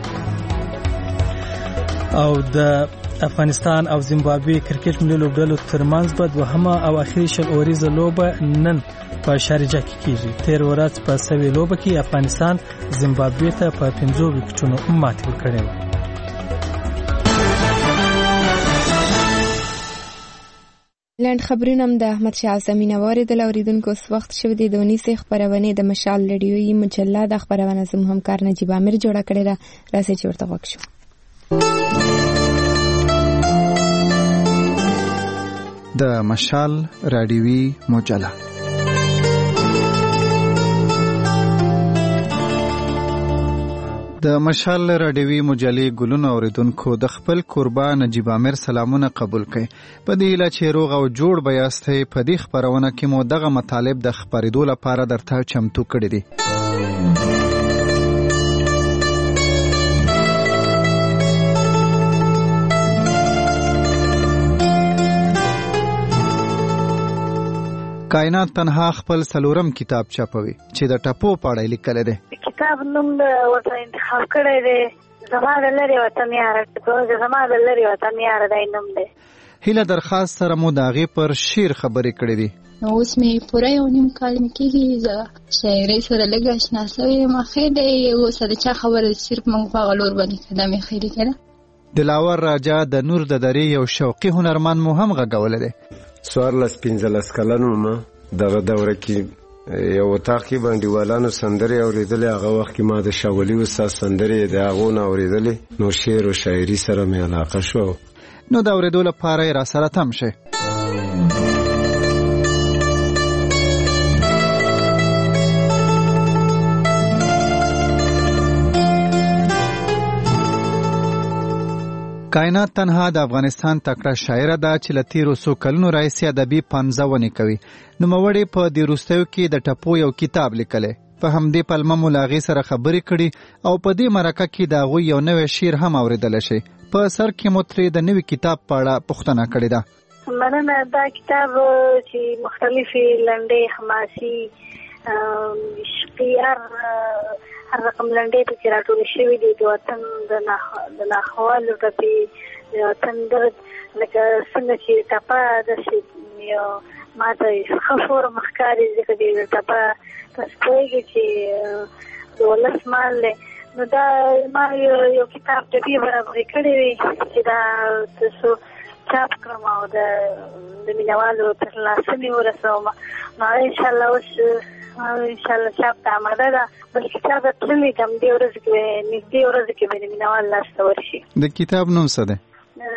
او د افغانستان او زیمبابوې کرکټ ملي لوبډلو ترمنځ به 2مه او اخري شل اوریزه لوبه نن په شارجه کې کیږي. تیر ورځ په سوي لوبه کې افغانستان زیمبابوې ته په 5 وکټونو ماتې ورکړې وه. لاند خبرونه هم د احمد شاه اعظمي نه واردل. اوریدونکو اوس وخت شوی دی د 19 خبرونه د مشال رادیویي مجله د خبرونه زموږ همکار نجیب عامر جوړه کړې ده. راځي چې ورته وکړو. د مشال رادیویي مجله د مشال رادیوي مجلې ګلونو اوریدونکو د خپل قربان نجیب عامر سلامونه قبول کړئ. په دې هیله چې روغ او جوړ به یاستئ. په دې خپرونه کې مو دغه مطالب د خپرېدو لپاره درته چمتو کړي دي. کائنات تنها خپل سلورم کتاب چاپوي چې د ټپو په اړه لیکل دي. کتاب نوم ورته انتخاب کړی دی زما د لرې وطن یاره، زما د لرې وطن یاره دی نوم دی. هیله درخواست سره مو د هغې پر شعر خبرې کړې دي. اوس مې پوره 1.5 کال مې کېږي زه شاعرۍ سره لږ اشنا سوې یم. ښه دی اوس د چا خبره صرف موږ په هغه لور باندې قدم ایښی دی که نه. دلاور راجا د نور د درې یو شوقي هنرمند مو هم غږولی دی. 14-15 کلن وم دغه دوره کې یو وطاق کې بانډیوالانو سندرې اورېدلې. هغه وخت کې ما د شاولي استاد سندرې د هغو نه اورېدلې. نو شعر او شاعري سره مې علاقه شو. نو د اورېدو لپاره یې راسره تم شئ. کائنات تنها د افغانستان تکړه شاعره ده چې له تیرو څو کلونو راهیسې ادبي پنځونې کوي. نوموړې په دې وروستیو کې د ټپو یو کتاب لیکلی. په همدې پلمه مو له هغې سره خبرې کړي او په دې مرکه کې د هغوی یو نوی شعر هم اورېدلی شي. په سر کې مو ترې د نوي کتاب په اړه پوښتنه کړې ده. مننه. دا کتاب چې مختلفې لنډې حماسي شعر هر رقم لنډې پکې راټولې شوي دي. د وطن د ناخوالو ټپې، د وطن درد، لکه څنګه چې ټپه داسې یو ما ته ښه فورم ښکاري ځکه د ټپه تاسو پوهېږئ چې د ولس مال دی. نو دا ما یو کتاب ټپي برابر کړی وي چې دا تاسو چاپ کړم او د مینوالو تر لاسه مې ورسوم. نو انشاءالله اوس چاپ ته آماده ده، بل کتاب تللی کوم دې ورځ کې نږدې ورځ کې به د مینوال لاس ته ورشي. د کتاب نوم څه دی؟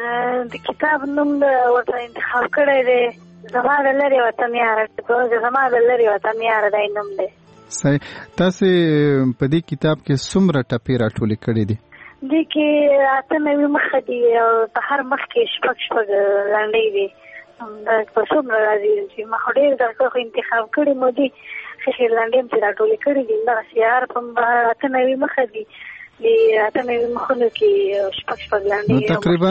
د کتاب نوم ورته انتخاب کړی دی زما د لرې وطن یاره، زما د لرې وطن یاره دی نوم دی. صحیح. تاسې په دې کتاب کې څومره ټپې راټولې کړې دي؟ دې کې 98 مخه دي او په هر مخ کې شپږ لنډۍ دي. په څومره راځي چې ما خو ډېر درته خو انتخاب کړي مو دي ښې لنډۍ هم چې راټولې کړي دي دغسې هر په 98 مخه دي. د 98 مخونو کې شپږ لنډۍ تقریبا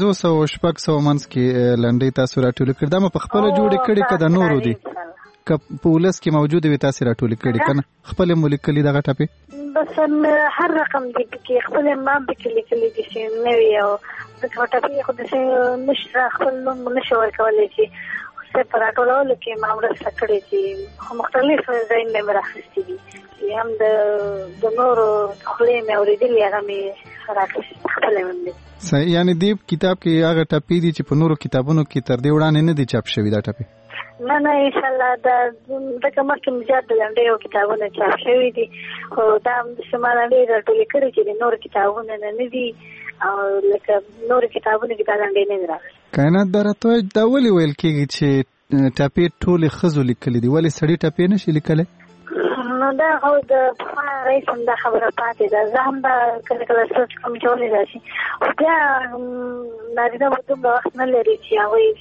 500 منځ کې لنډۍ تاسو راټولې کړي. دا مو په خپله جوړې کړي که د نورو دي؟ که په ولس کې موجود وي تاسې راټولې کړي که نه خپلې مو لیکلي دغه ټپې؟ بس هر رقم دي پکې خپلې ما هم پکې لیکلي دي چې نه وي او ځکه ټپې خو داسې نشته خپل نوم نشي ورکولی چې خو په راټولولو کې ما مرسته کړې چې خو مختلف ځایونه مې راخیستي دي چې هم د نورو خولې مې اورېدلي هغه مې راخیستي خپلې هم دي. صحیح. یعنې دې کتاب کې هغه ټپې دي چې په نورو کتابونو کې تر دې وړاندې نه دي چاپ شوي دا ټپې؟ نه انشاءالله دا دغه مخکې مې زیات د لنډیو کتابونه چاپ شوي دي خو دا چې ما لنډۍ راټولې کړې چې د نورو کتابونه نه دي او لکه نورو کتابونو کې دا لنډۍ نه دي راغلي. کائنات دا راته دا ولې ویل کېږي چې ټپې ټولې ښځو لیکلي دي ولې سړي ټپې نشي لیکلی؟ نو دا خو د پخوا رئیس هم دا خبره پاتې ده. زه هم دا کله کله سوچ کوم چې ولې داسې خو بیا نارینه به دومره وخت نه لري چې هغوی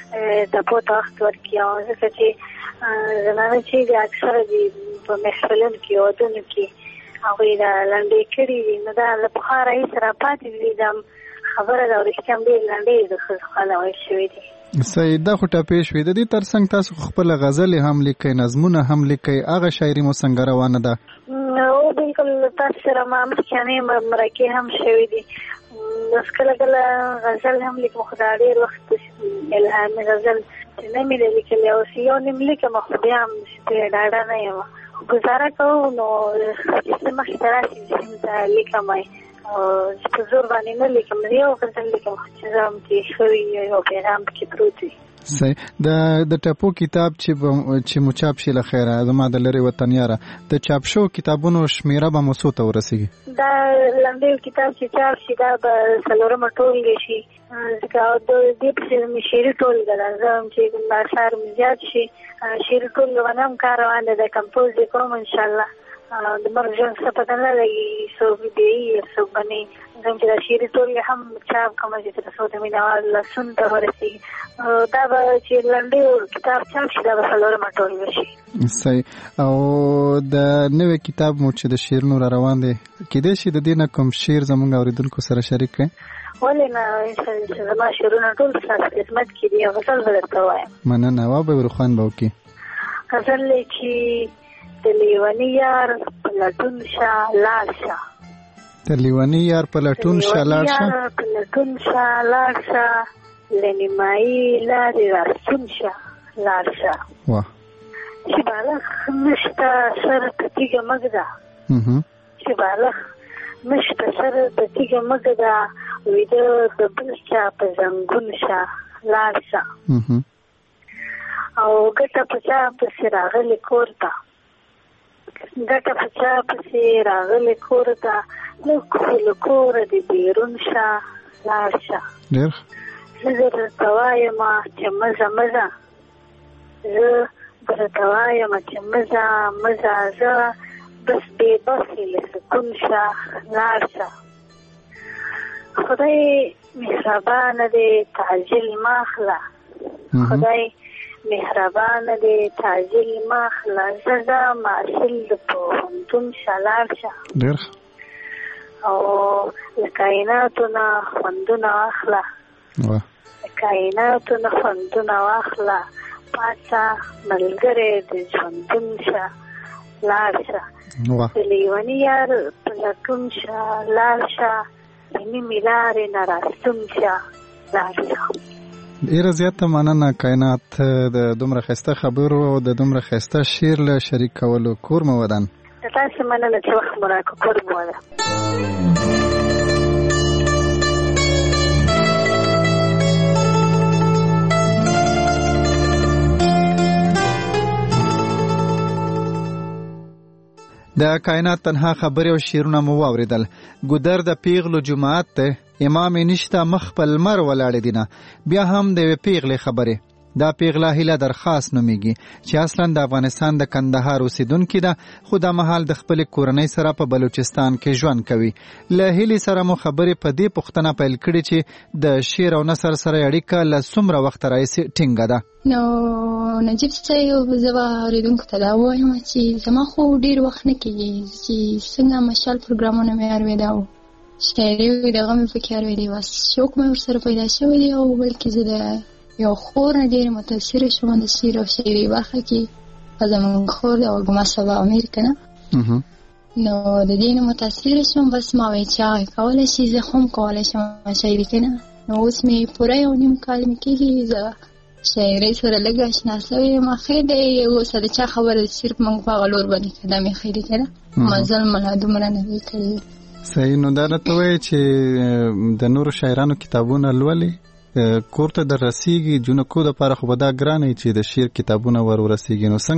ټپو ته وخت ورکړي او ځکه چې زنانه چې دي اکثره دي په محفلونو کې ودونو کې هغوی دا لنډۍ کړي دي نو دا له پخوا رئیس را پاتې دي دا خبره ده او رښتیا هم ډېرې لنډۍ د ښځو خواله ویل شوي دي. صحیح. دا خو ټپې شوې د دې تر څنګ تاسو خپله غزلې هم لیکئ نظمونه هم لیکئ هغه شاعري مو څنګه روانه ده؟ او بالکل تاسو سره ما مخکې مرکې هم شوي دي بس کله کله غزل هم لیکم خو دا ډېر وخت الهامي غزل چې نه مې دی لیکلی اوس یو نیم لیکم خو بیا هم ډاډه نه یم ګزاره کوو نو چې مخکې ته راشي چې ته لیکم او په زور باندې نه لیکم یو غزل لیکم چې زه هم چې ښه وي یو پیغام پکې پروت وي. صحیح. د ټپو کتاب چې مو چاپ شي له خیره زما د لرې وطن یاره د چاپ شو کتابونو شمیره به مو څو ته ورسېږي؟ دا لنډیو کتاب چې چاپ شي دا به 4مه ټولګه شي ځکه د دې پسې مې شعري ټولګه ده زه هم چې اثار مې زیات شي شعري ټولګه باندې هم کار روان دی د کمپوز یې کوم انشاءالله د مرګ ژوند څه پته نه لګي څوک دې څوک باندې زه چې دا شعري ټولګې هم چاپ کوم چې تر څو د مینوال لاسونو ته ورسېږي دا به چې لنډیو کتاب چاپ شي دا به 4مه ټولګه شي. صحیح. او د نوې کتاب مو چې د شعرونو را روان دی کیدای شي د دې نه کوم شعر زموږ اورېدونکو سره شریک کړئ؟ ولې نه زما شعرونه ټول ستاسو خدمت کې دي او غزل به درته وایم. مننه. وا به روښان به وکړي. غزل دی چې د لیوني یار په لټون شه لاړ شه. د لیوني یار په لټون شه لاړ شه. په لټون شه لاړ شه له نیمایي لارې راستون شه لاړ شه. واه. چې بالغ نشته سر په تیږه مږده چې بالغ نشته سر په تیږه مږده ویده د بل چا په زنګون شه لاړ شه. او ګټه په چا پسې راغلې کور ته ګټه په چا پسې راغلې کور ته له کوره دې بیرون شه لاړ شه. زه درته وایم چې مزه مزه زه درته وایم چې مزه مزه زه بس بې بسې له سکون شه لاړ شه. خدای مهربانه دی تعجیل مه اخله خدای مهربانه دی تعجیل مه اخله زه ځم حاصل د پوهنتون شه لاړ شه. او له کایناتو نه خوندونه واخله د کایناتو نه خوندونه واخله پاڅه ملګری د ژوندون شه لاړ شه. د لیوني یار په لټون شه لاړ شه د نیمې لارې نه راستون شه لاړ شه. ډېره زیاته مننه کائنات د دومره ښایسته خبرو او د دومره ښایسته شعر له شریک کولو. کور مو ودان. تاسو مننه چې وخت مو راکړ وله. د کائنات تنها خبرې او شعرونه مو واوریدل. ګودر د پیغلو جماعت ته امام نشته مخ په لمر ولاړې دي نه، بیا هم د یوې پیغلې خبرې. دا پیغله هیله درخواست نومیږي چې اصلا د افغانستان د کندهار اوسیدونکې ده، خو دا مهال د خپلې کورنۍ سره په بلوچستان کې ژوند کوي. له هیلې سره مو خبرې په دې پوښتنه پیل کړې چې د شعر او نثر سره اړیکه له څومره وخت راهیسې ټینګه ده. نو نجیب صاحب زه به اورېدونکو ته دا وایم چې زما خو ډېر وخت نه کېږي چې څنګه مشال پروګرامونه مې اورېده او شاعري دغه مې پکې اورېدې، بس شوق مې ورسره پیدا شوی دی. او بلکې زه د یو خور نه ډېره متاثره شوم د شعر او شاعري برخه کې. زموږ خور د وږمه صبا امیر که نه، نو د دې نه متاثره شوم. بس ما وایي چې هغه کولی شي زه خو هم کولی شم شاعري که نه. نو اوس مې پوره 1.5 کال مې کېږي زه شاعرۍ سره لږ اشنا سوې یم. خیر دی اوس د چا خبره صرف موږ په هغه لور باندې قدم ایښی دی که نه، مزل ملا دومره نه دی کړی. صحیح. نو دا راته وایي چې د نورو شاعرانو کتابونه لولې کور ته در رسیږي، جونکو دپاره خو به دا ګرانه وي چې د شعر کتابونه ور ورسیږي، نو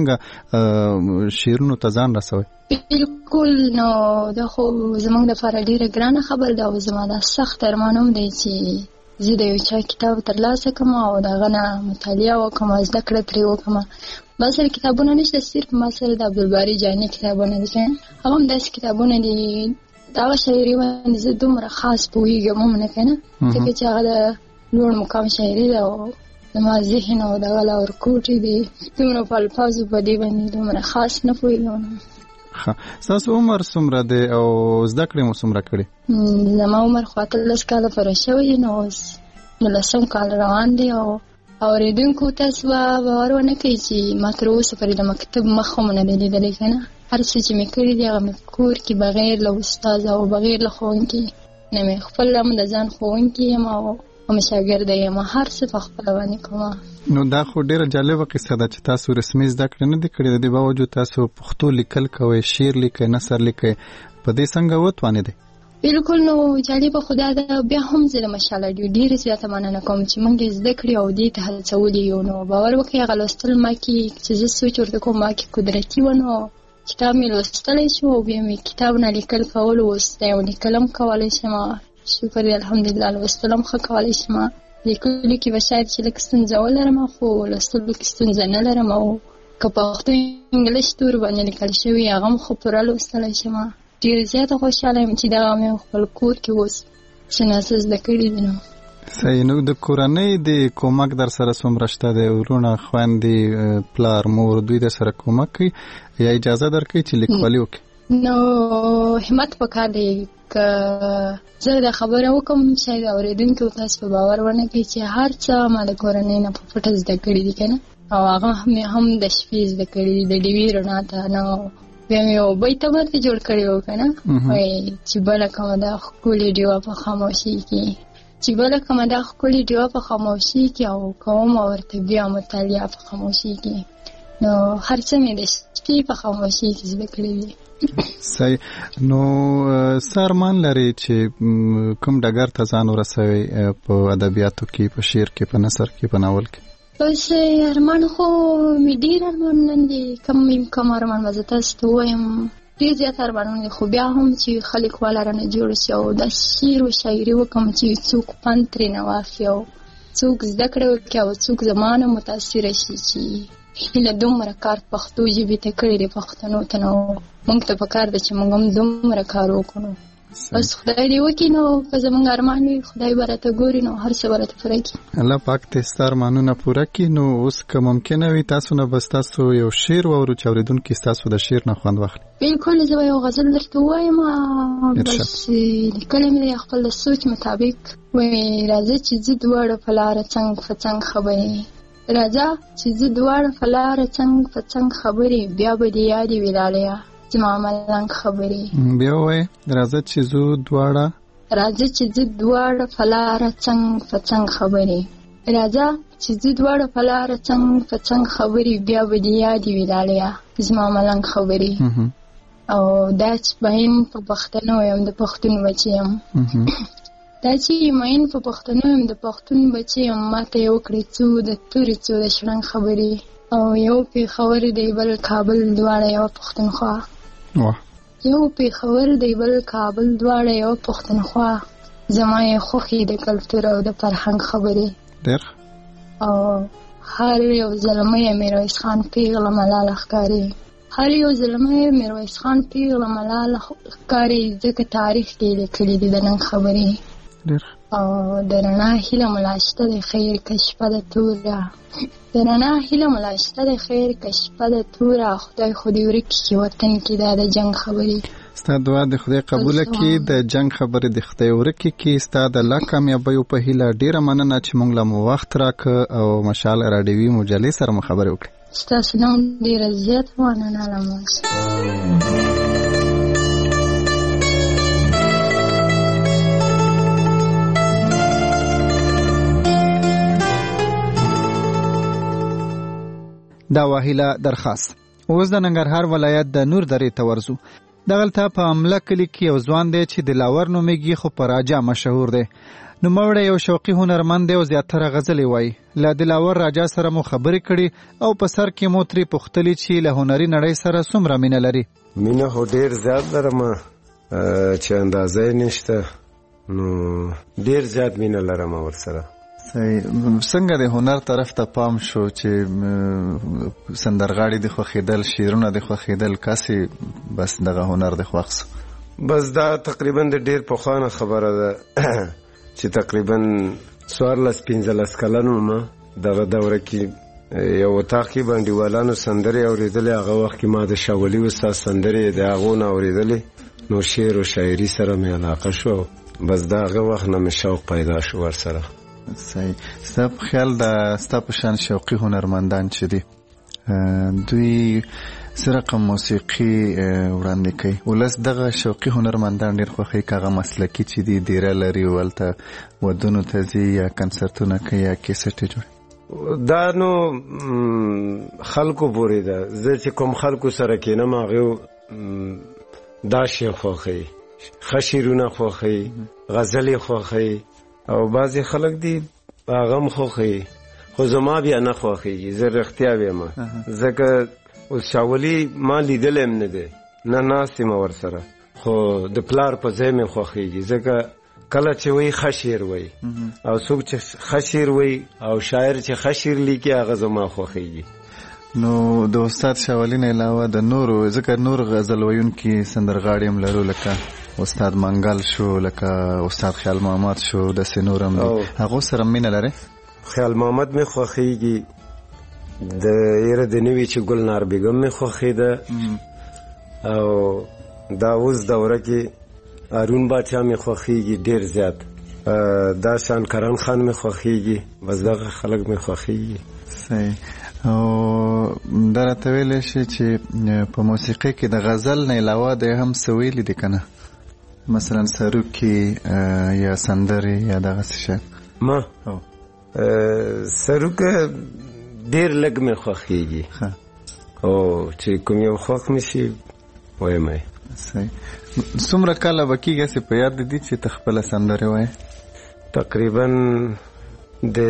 څنګه شعرونو ته ځان رسوئ؟ بالکل. نو دا خو زموږ دپاره ډېره ګرانه خبر ده او زما دا سخت ارمان هم دی چې زه د یو چا کتاب ترلاسه کړم او د هغه نه مطالعه وکړم، زده کړه ترې وکړم. ما سره کتابونه نشته، صرف ما سره د عبدالباري جاني کتابونه دي که نه، هغه هم داسې کتابونه دي د هغه شاعري باندې زه دومره خاص پوهېږم هم نه که نه، ځکه چې هغه د لوړ مقام شاعري ده او زما ذهن او دغه لاورکوټ دی دومره په الفاظو په دې باندې دومره خاص نه پوهېږم. ستاسو عمر څومره دی او زده کړې مو څومره کړې؟ زما عمر خو 18 کاله پوره شوی، نو اوس 19 کال روان دی. او اورېدونکو تاسو به باور ونه کوئ چې ما تر اوسه پورې د مکتب مخ هم نه دی لیدلی که نه. هر څه چې مې کړي دي هغه مې کور کې بغیر له استاد او بغیر له ښوونکي نه، مې خپل هم د ځان ښوونکي یم او شاګرده یم، هر څه په خپله باندې کوم. نو دا خو ډیره جالبه قصه ده چې تاسو رسمي زده کړې نه دي کړې، د دې باوجود تاسو پښتو لیکل کوئ، شعر لیکئ، نثر لیکئ، په دې څنګه وتوانېدئ؟ بالکل. نو جالبه خو دا ده، بیا هم زه د مشال راډیو ډېره زیاته مننه کوم چې موږ یې زده کړي او دې ته هڅولي یو. نو باور وکړئ هغه لوستل ما کې چې زه سوچ ورته کوم ما کې قدرتي و، نو کتاب مې لوستلی شو او بیا مې کتاب نه لیکل کول، اوس دا یو لیکل هم کولی شم، شکر دی الحمدلله. لوستل هم ښه کولی شم، لیکلو کې به شاید چې لږ ستونزه ولرم خو لوستلو کې ستونزه نه لرم. او که پښتو انګلیش تورو باندې لیکل شوي هغه هم خو پوره لوستلی شم. ډېره زیاته خوشحاله یم چې دغه مې خپل کور کې اوس شناسه زده کړي دي. نو صحیح. نو د کورنۍ د کومک در سره څومره شته؟ د وروڼه، خویندې، پلار، مور دوی در سره کومک کوي یا اجازه درکوي چې لیکوالي وکړي؟ نو همت پکار دی. که زه دا خبره وکړم شاید اورېدونکي تاسو په باور ونه کړي چې هر څه ما د کورنۍ نه په پټه زده کړي دي که نه، او هغه مې هم د شپې زده کړي دي د ډیوې رڼا ته. نو بیا مې یو بیت ورته جوړ کړی و که نه، وایي چې بله کومه دا ښکلې ډیوه په خاموشي کې، چې بله کومه دا ښکلې ډیوه په خاموشي کې او کومه ورته بیا مطالعه په خاموشي کې. نو هر څه مې د شپې په خاموشي کې زده کړي دي. صحیح. نو سارمان لري چې کوم ډګر ته ځان ورسوي په ادبیاتو کې، په شعر کې، په نثر کې، په ناول کې؟ بس ارمان خو مې ډېر ارمانونه دي، کم ارمان به زه تاسو ته ووایم، ډېر زیات ارمانونه دي، خو بیا هم چې خلک والا رانه جوړ شي او دا شعر و شاعري وکړم چې څوک پند ترېنه واخلي او څوک زده کړه وکړي او څوک زما نه متاثره شي چې هیله دومره کار پښتو ژبې ته کړی دی، پښتنو ته. نو موږ ته پکار ده چې موږ هم دومره کار وکړو. بس خدای دې وکړي، نو که زموږ ارمان وي خدای به راته ګوري، نو هر څه به راته پوره کړي. الله پاک دې ستا ارمانونه پوره کړي. نو اوس که ممکنه وي تاسو نه به ستاسو یو شعر واورو چې اورېدونکي ستاسو د شعر نه خوند واخلي. بالکل. زه به یو غزل درته ووایم، بس لیکلی مې دی خپل د سوچ مطابق. وایي راځه چې زه دواړه په لاره څنګ په څنګ خبرې، راځه چې زه دواړه په لاره څنګ په څنګ خبرې، بیا به دې یادې وي لاليه زما ملنګ خبرې. بیا وایي راځه چې زه دواړه په لاره څنګ په څنګ خبرې، راځه چې زه دواړه په لاره څنګ په څنګ خبرې، بیا به دې یادې وي لاليه زما ملنګ خبرې. او دا چې بهین په پښتنو یم د پښتون بچی یم دا چې مین په پښتنو یم د پښتون بچی یم ماته یو کړی څو د تورې څو د شړنګ خبرې او یو پېښور دی بل کابل دواړه یو پښتونخوا یو پېښور دی بل کابل دواړه یو پښتونخوا زما یې خوښې د کلتور او د فرهنګ خبرې او هر یو زلمی میرویس خان پیغله ملاله ښکاري هر یو زلمی میرویس خان پیغله ملاله ښکاري ځکه تاریخ کې لیکلي دي د نن خبرې او د رڼا هیله ملا شته د خیر که شپه ده توره د رڼا هیله ملا شته د خیر که شپه ده توره خدای خو دې ورکړي چې وطن کې دا د جنګ خبرې ستا دعا د خدای قبوله کړي د جنګ خبرې د خدای ورکړي کې ستا د الله کامیابیو په هیله ډېره مننه چې موږ له مو وخت راکړه او مشال راډیوي مجلې سره مو خبرې وکړې ستاسو نه ډېره زیاته مننه له موږ دا واهیله درخواست اوس د ننګرهار ولایت د نور درې ته ورځو دغلته په امله کلي کې یو ځوان دی چې دلاور نومیږي خو په راجا مشهور دی نوموړی یو شوقي هنرمند دی او زیاتره غزلې وایي له دلاور راجا سره مو خبرې کړي او په سر کې مو ترې پوښتلي چې له هنري نړۍ سره څومره مینه لري مینه خو ډېر زیات لرم چې اندازه یې نشته نو ډېر زیات مینه لرم ورسره څنګه د هنر طرف ته پام شو چې سندرغاړي د خوښېدل شعرونه د خوښېدل کاسې بس دغه هنر د خوښ بس دا تقریبا د ډېر پخوانه خبره ده چې تقریبا 14-15 کلن وم دغه دوره کې یو اتاق کې بانډیوالانو سندرې اورېدلې هغه وخت کې ما د شاولي استاد سندرې د هغو نه اورېدلې نو شعر و شاعري سره مې علاقه شو بس د هغه وخت نه مې شوق پیدا شو ورسره صحیح ستا په خیال د ستا په شان شوقي هنرمندان چې دي دوی څه رقم موسیقي وړاندې کوي ولس دغه شوقي هنرمندان ډېر خوښوي که هغه مسلکي چې دي دیره لري هلته ودونو ته ځي یا کنسرتونه کوي یا کیسټې جوړوي دا نو خلکو پورې ده زه چې کوم خلکو سره کینم هغې دا شی خوښوي ښه شعرونه خوښوي غزلې خوښوي او بعضې خلک دي هغه هم خوښوي خو زما بیا نه خوښېږي زه رښتیا ویم ځکه اوس شاولي ما لیدلی هم نه دی نه ناست یم ورسره خو د پلار په ځای مې خوښېږي ځکه کله چې وایي ښه شعر وایي او څوک چې ښه شعر وایي او شاعر چې ښه شعر لیکي هغه زما خوښېږي نو د استاد شاولي نه علاوه د نورو ځکه نور غزل ویونکي سندرغاړي هم لرو لکه استاد منګل شو لکه استاد خیال محمد شو داسې نور هم دي هغو سره مینه لرې خیال محمد مې خوښېږي د یره د نوي چې ګلنار بیګم مې خوښېده او دا اوس دوره کې هارون باچا مې خوښېږي ډېر زیات دا شانکران خان مې خوښېږي بس دغه خلک مې خوښېږي صحیح او دا راته ویلی شي چې په موسیقۍ کې د غزل نه علاوه د هم څه ویلي دي که نه مثلا سروکي یا سندرې یا دغسې شی ما سروکه ډېر لږ مې خوښېږي او چې کوم یو خوښ مې شي وایم یې صحیح څومره کاله به کېږي هسې په یاد دي چې ته خپله سندرې وایې تقریبا د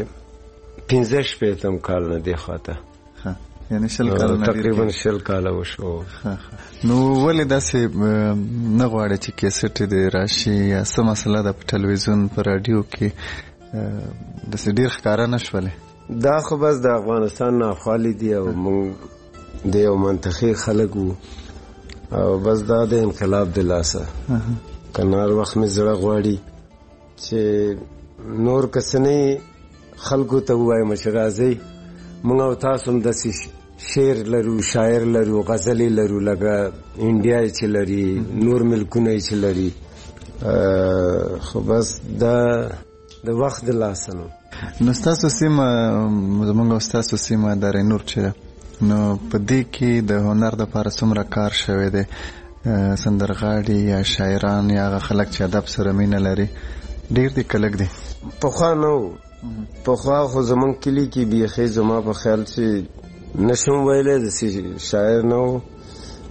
15-16 کال نه دی خواته یعنی 20 کال تقریبا 20 کال وشو نو ولې داسې نه غواړې چې کیسټې دې راشي یا څه مسله ده په ټلویزیون په راډیو کې داسې ډېر ښکاره نه شولې دا خو بس د افغانستان ناخوالې دي او موږ د یو منطقي خلک وو او بس دا د انقلاب د لاسه که هر وخت مې زړه غواړي چې نور کسنې خلکو ته ووایم چې راځئ موږ او تاسو هم داسې شعر لرو شاعر لرو غزلې لرو لکه انډیا چې لري نور ملکونه چې لري خو بس دا د وخت د لاسه نو ستاسو سیمه زموږ او ستاسو سیمه درې نور چې نو په دې کې د هنر دپاره څومره کار شوی دی سندرغاړي یا شاعران یا هغه خلک چې ادب سره مینه لري ډېر دي که لږ دي پخوا نه و پخوا خو زمونږ کلي کې بیخي زما په خیال چې نشم ویلی داسې شاعر نه و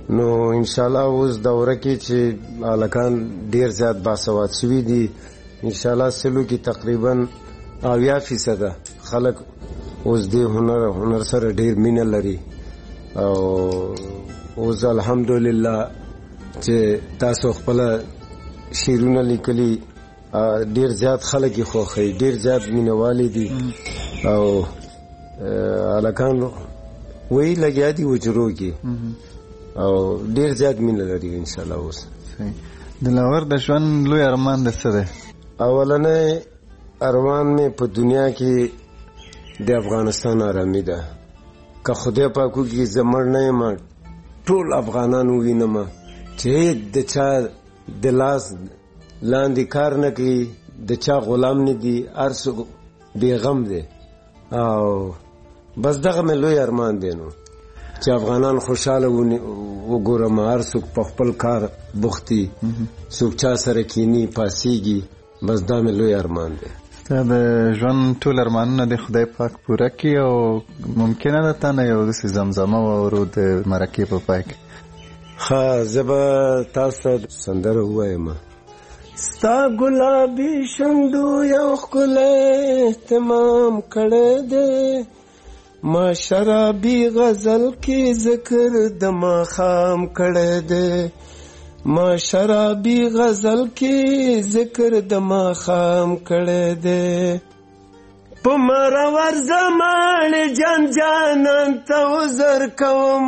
نو ان شاء الله اوس دوره کې چې الکان ډیر زیات باسواد شوي دي ان شاء الله سلو کې تقریبا 80% خلک اوس دې هنر سره ډیر مینه لري او اوس الحمدلله چې تاسو خپل شیرونه لیکلي ډیر زیات خلک یې خوښوي ډیر زیات مینهوالي دي او الکان وی لګیا دي وجرو کې او ډیر زیات مینه لري ان شاء الله اوس دلاور د ژوند لوی ارمان د څه دی اولنې ارمان مې په دنیا کې د افغانستان آرامي ده که خدای پاک وکړي زه مړ نه یم ټول افغانان ووینم چې د چا د لاس لاندې کار نه کوي د چا غلام نه دي هر څوک بېغم دی او بس دغه مې لوی ارمان دی نو چې افغانان خوشحاله وګورم هر څوک په خپل کار بوختي څوک چا سره کینی پاسیږي بس دا مې لوی ارمان دی ستا د ژوند ټول ارمانونه د خدای پاک پوره کړي او ممکنه ده تا نه یو داسې زمزمه واورو د مرکې په پای کې ښه زه به تاسو ته سندره ووایم ستا ګلابي شونډو یو ښکلی اهتمام کړی دی ما شرابي غزل کې ذکر د ماښام کړی دی ما شرابي غزل کې ذکر د ماښام کړی دی په مرور زمان جان جانان ته عذر کوم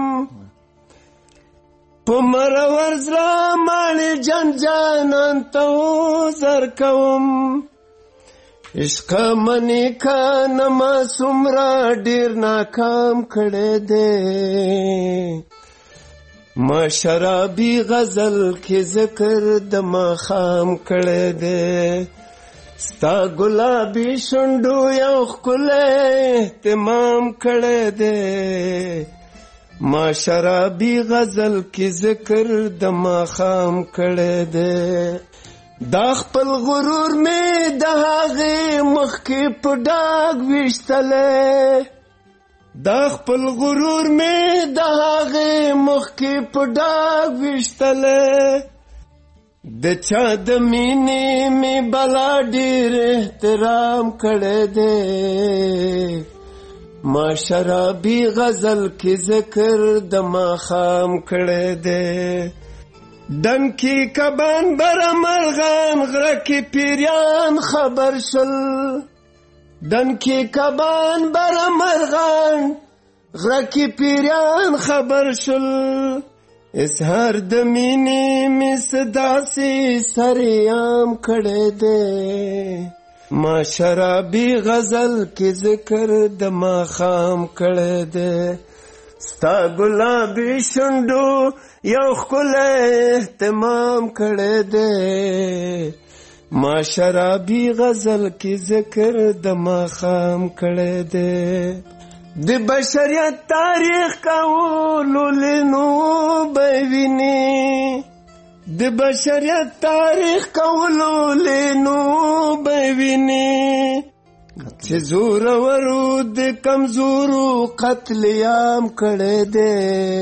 په مرور زمان جان جانان ته عذر کوم عشق منی کان ما سمرا ډیر ناکام کړی دی ما شرابي غزل کې ذکر د ماښام کړی دی ستا ګلابي شونډو یو ښکلی اهتمام کړی دی ما شرابي غزل کې ذکر د ماښام کړی دی دا خپل غرور مې د هغې مخکې په ډاګ ویشتلی دا خپل غرور مې د هغې مخکې په ډاګ ویشتلی د چا د مینې مې بلا ډېر احترام کړی دی ما شرابي غزل کې ذکر د ماښام کړی دی ډنکې کبان بره مرغان غره کې پیریان خبر شل ډنکې کبان بره مرغان غره کې پیریان خبر شل اظهار د مینې مې څه داسې سریام کړی دی ما شرابي غزل کې ذکر د ماښام کړی دی ستا ګلابي شونډو یو ښکلی اهتمام کړی دی ما شرابي غزل کې ذکر د ماښام کړی دی د بشریت تاریخ کولو لنو به ویني د بشریت تاریخ کولو لنو به ویني چې زورورو د کمزورو قتل عام کړی دی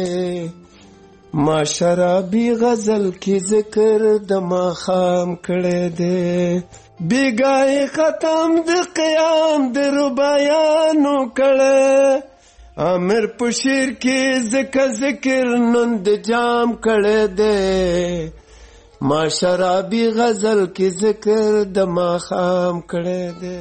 ما شرابي غزل کې ذکر د ماښام کړی دی بیګای ختم د قیام د ربایانو کړی امر په شیر کې ذکر نن د جام کړی دی ما شرابي غزل کې ذکر د ماښام کړی دی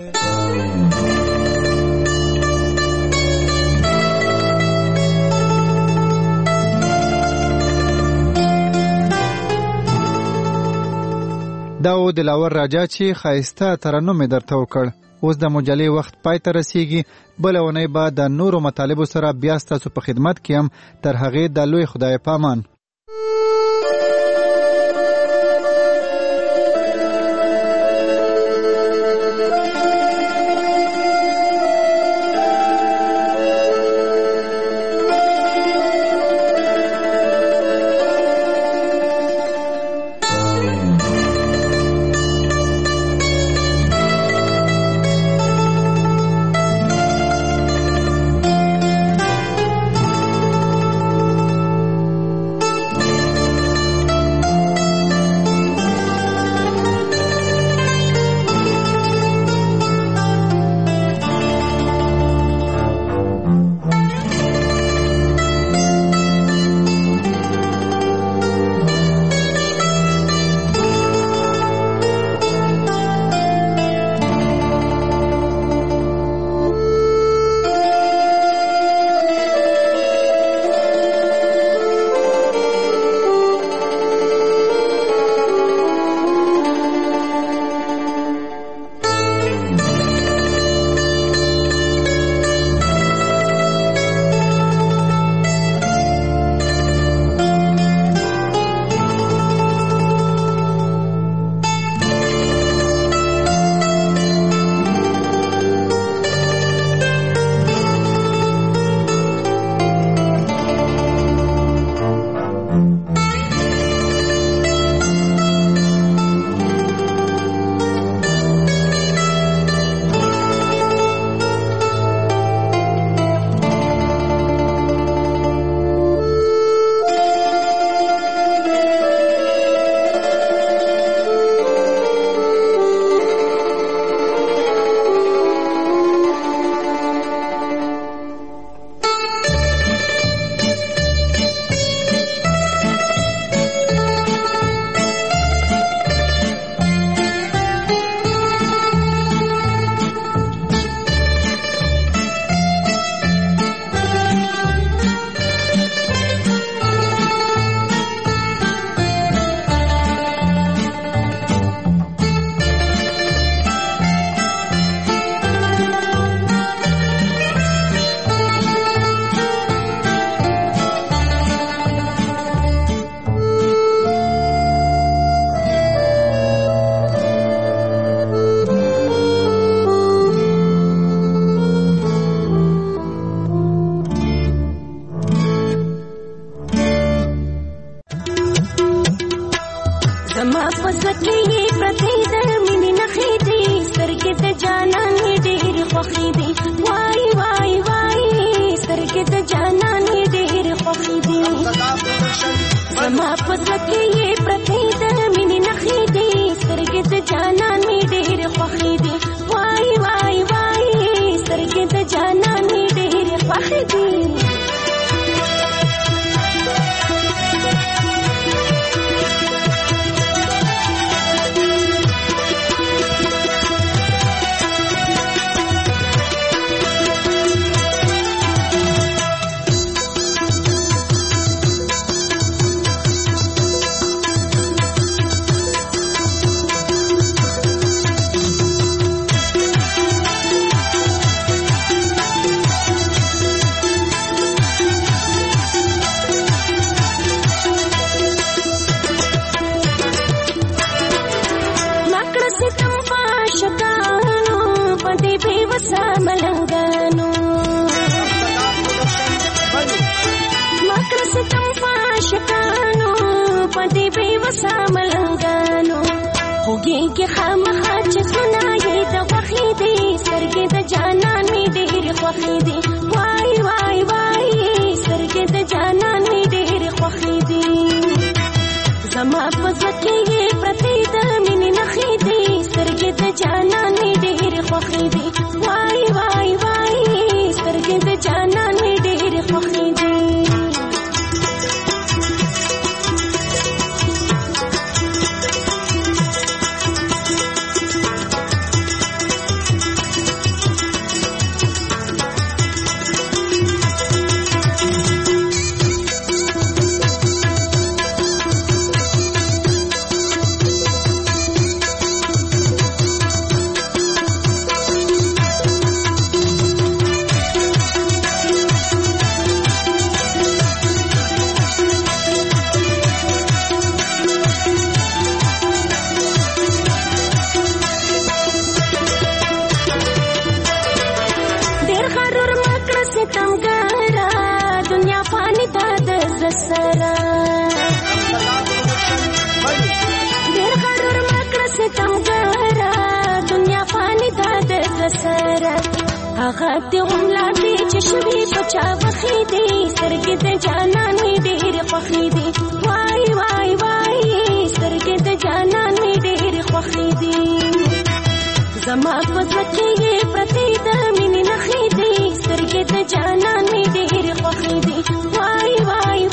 دا و دلاور راجا چې ښایسته ترنم یې درته وکړ اوس د مجلې وخت پای ته رسیږي بله اونۍ به د نورو مطالبو سره بیا ستاسو په خدمت کې یم تر هغې د لوی خدای پامان خوږېږي خامخا چې سنایې د خوښې دي سترګې د جانان مې ډېرې خوښې دي وای وای وای سترګې د جانان مې ډېرې خوښې دي زما په زړه کې یې پرتې د مینې نښې دي سترګې د جانان مې ډېرې خوښې دي وای وای وای سترګې د جانان مې ډېرې خوښې دي هغه دې غملا دې چې شوي په چا وخې دي سترګې د جانان مې ډېرې خوښې دي وای وای وای سترګې د جانان مې ډېرې خوښې دي زما په زړه کې یې پرتې د مینې نښې دي سترګې د جانان مې ډېرې خوښې دي وای وای